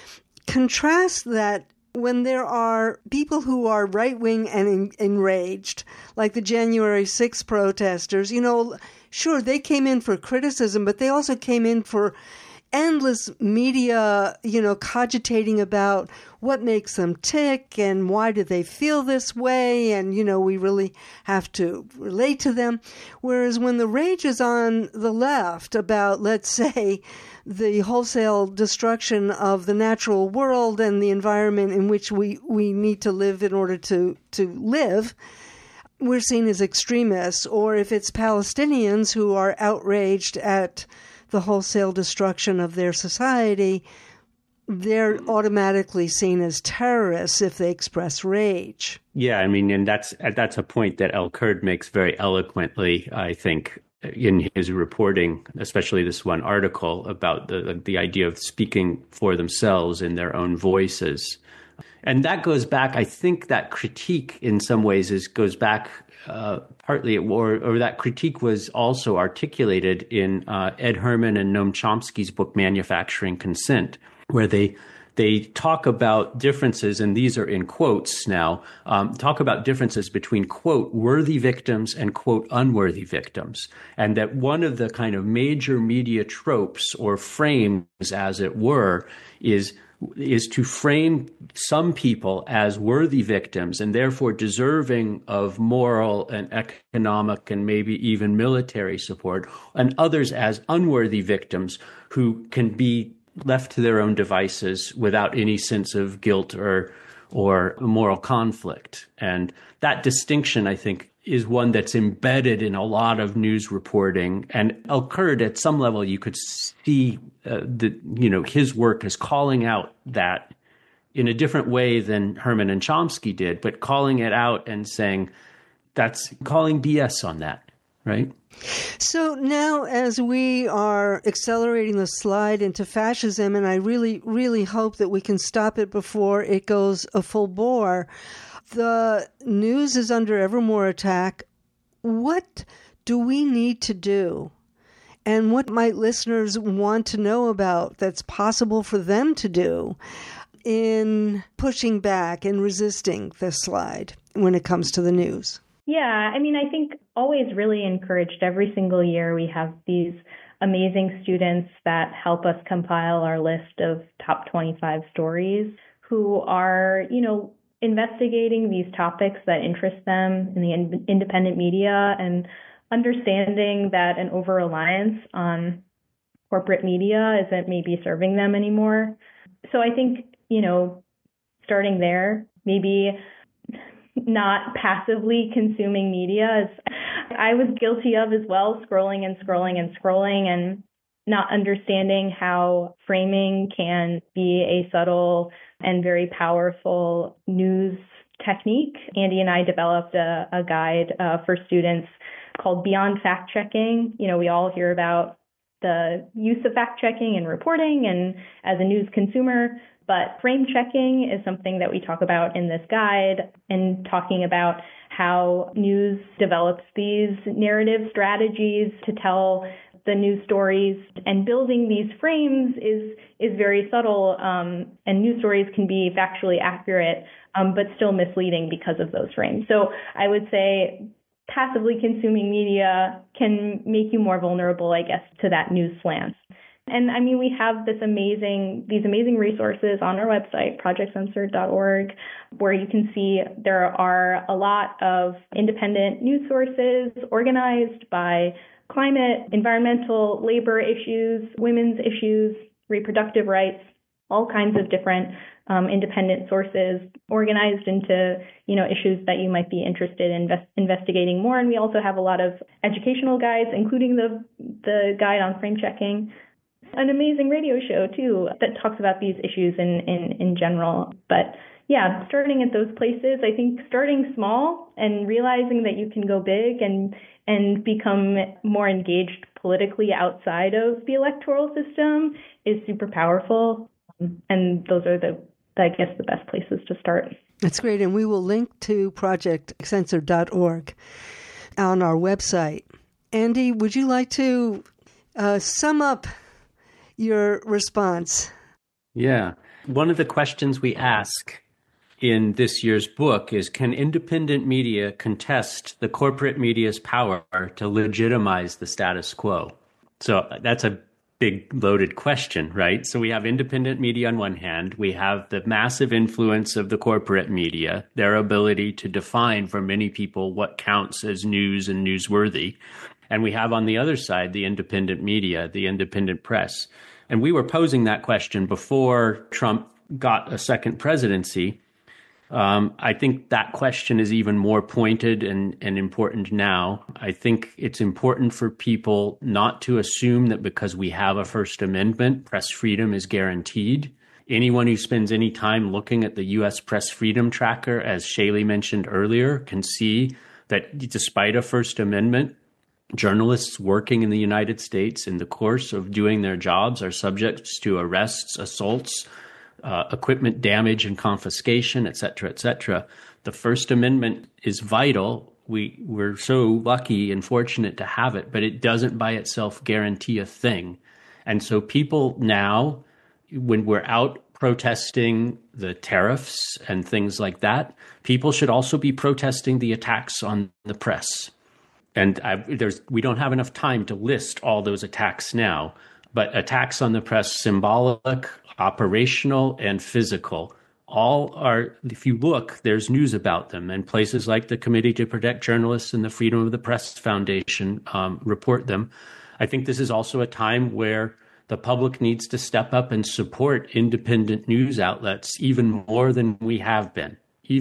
Contrast that when there are people who are right-wing and enraged, like the January 6th protesters, sure, they came in for criticism, but they also came in for endless media, cogitating about what makes them tick and why do they feel this way, and, we really have to relate to them. Whereas when the rage is on the left about, let's say, the wholesale destruction of the natural world and the environment in which we need to live in order to live, we're seen as extremists. Or if it's Palestinians who are outraged at the wholesale destruction of their society, they're automatically seen as terrorists if they express rage. Yeah, and that's a point that El-Kurd makes very eloquently, I think, in his reporting, especially this one article about the idea of speaking for themselves in their own voices. And that goes back, I think that critique in some ways goes back partly, or that critique was also articulated in Ed Herman and Noam Chomsky's book, Manufacturing Consent, where they talk about differences, and these are in quotes now, talk about differences between, quote, worthy victims and, quote, unworthy victims. And that one of the kind of major media tropes or frames, as it were, is to frame some people as worthy victims and therefore deserving of moral and economic and maybe even military support, and others as unworthy victims who can be left to their own devices without any sense of guilt or moral conflict. And that distinction, I think, is one that's embedded in a lot of news reporting. And El-Kurd, at some level, you could see his work as calling out that in a different way than Herman and Chomsky did, but calling it out and saying that's calling BS on that, right? So now, as we are accelerating the slide into fascism, and I really, really hope that we can stop it before it goes a full bore, the news is under ever more attack. What do we need to do? And what might listeners want to know about that's possible for them to do in pushing back and resisting the slide when it comes to the news? Yeah, I think always really encouraged. Every single year we have these amazing students that help us compile our list of top 25 stories who are, investigating these topics that interest them in the independent media and understanding that an over-reliance on corporate media isn't maybe serving them anymore. So I think, starting there, maybe not passively consuming media, as I was guilty of as well, scrolling and not understanding how framing can be a subtle and very powerful news technique. Andy and I developed a guide for students called Beyond Fact Checking. We all hear about the use of fact checking and reporting and as a news consumer, but frame checking is something that we talk about in this guide, and talking about how news develops these narrative strategies to tell the news stories, and building these frames is very subtle, and news stories can be factually accurate, but still misleading because of those frames. So I would say passively consuming media can make you more vulnerable, I guess, to that news slant. And I mean, we have these amazing resources on our website, projectcensored.org, where you can see there are a lot of independent news sources organized by climate, environmental, labor issues, women's issues, reproductive rights, all kinds of different independent sources organized into, issues that you might be interested in investigating more. And we also have a lot of educational guides, including the guide on frame checking. An amazing radio show, too, that talks about these issues in general. But yeah, starting at those places, I think starting small and realizing that you can go big and become more engaged politically outside of the electoral system is super powerful. And those are the best places to start. That's great. And we will link to projectcensored.org on our website. Andy, would you like to sum up your response? Yeah. One of the questions we ask in this year's book is, can independent media contest the corporate media's power to legitimize the status quo? So that's a big loaded question, right? So we have independent media on one hand, we have the massive influence of the corporate media, their ability to define for many people what counts as news and newsworthy. And we have on the other side the independent media, the independent press. And we were posing that question before Trump got a second presidency. I think that question is even more pointed and important now. I think it's important for people not to assume that because we have a First Amendment, press freedom is guaranteed. Anyone who spends any time looking at the U.S. Press Freedom Tracker, as Shaylee mentioned earlier, can see that despite a First Amendment, journalists working in the United States in the course of doing their jobs are subject to arrests, assaults, equipment damage and confiscation, et cetera, et cetera. The First Amendment is vital. We're so lucky and fortunate to have it, but it doesn't by itself guarantee a thing. And so people now, when we're out protesting the tariffs and things like that, people should also be protesting the attacks on the press. And we don't have enough time to list all those attacks now, but attacks on the press, symbolic, operational, and physical, all are, if you look, there's news about them. And places like the Committee to Protect Journalists and the Freedom of the Press Foundation report them. I think this is also a time where the public needs to step up and support independent news outlets even more than we have been,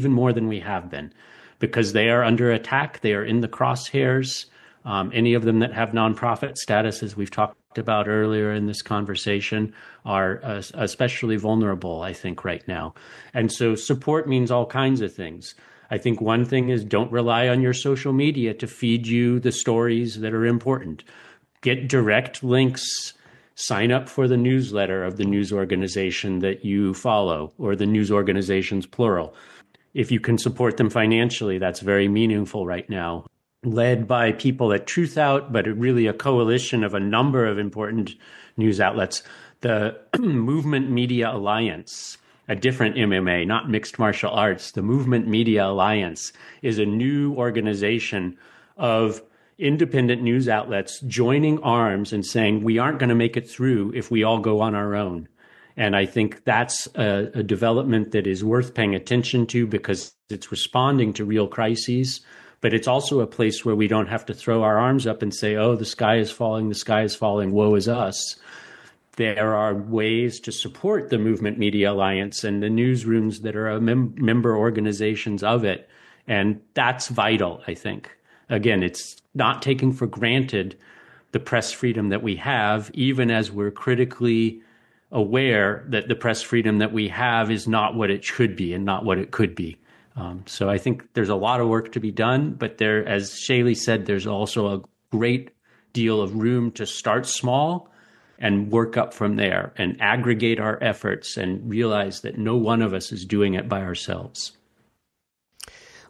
because they are under attack. They are in the crosshairs. Any of them that have nonprofit status, as we've talked about earlier in this conversation, are especially vulnerable, I think, right now. And so support means all kinds of things. I think one thing is don't rely on your social media to feed you the stories that are important. Get direct links. Sign up for the newsletter of the news organization that you follow, or the news organizations, plural. If you can support them financially, that's very meaningful right now. Led by people at Truthout, but really a coalition of a number of important news outlets. The Movement Media Alliance, a different MMA, not mixed martial arts. The Movement Media Alliance is a new organization of independent news outlets joining arms and saying, we aren't going to make it through if we all go on our own. And I think that's a development that is worth paying attention to because it's responding to real crises. But it's also a place where we don't have to throw our arms up and say, oh, the sky is falling, woe is us. There are ways to support the Movement Media Alliance and the newsrooms that are member organizations of it. And that's vital, I think. Again, it's not taking for granted the press freedom that we have, even as we're critically aware that the press freedom that we have is not what it should be and not what it could be. So I think there's a lot of work to be done, but there, as Shaylee said, there's also a great deal of room to start small and work up from there and aggregate our efforts and realize that no one of us is doing it by ourselves.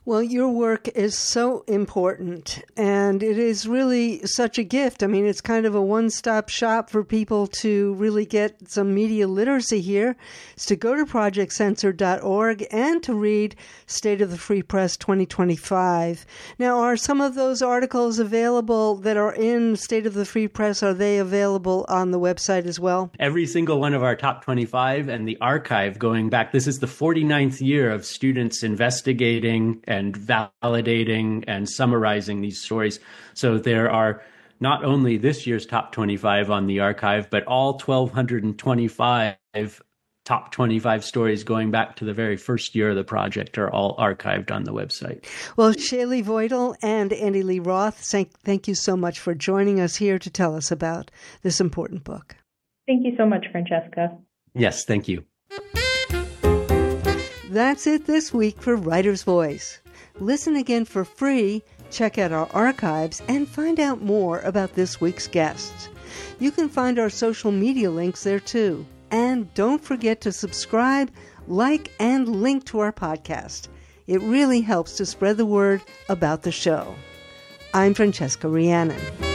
Well, your work is so important, and it is really such a gift. I mean, it's kind of a one-stop shop for people to really get some media literacy here. It's to go to projectcensored.org and to read State of the Free Press 2025. Now, are some of those articles available that are in State of the Free Press, are they available on the website as well? Every single one of our top 25 and the archive going back, this is the 49th year of students investigating and validating and summarizing these stories. So there are not only this year's top 25 on the archive, but all 1,225 top 25 stories going back to the very first year of the project are all archived on the website. Well, Shaylee Voitel and Andy Lee Roth, thank you so much for joining us here to tell us about this important book. Thank you so much, Francesca. Yes, thank you. That's it this week for Writer's Voice. Listen again for free, check out our archives, and find out more about this week's guests. You can find our social media links there too. And don't forget to subscribe, like, and link to our podcast. It really helps to spread the word about the show. I'm Francesca Rhiannon.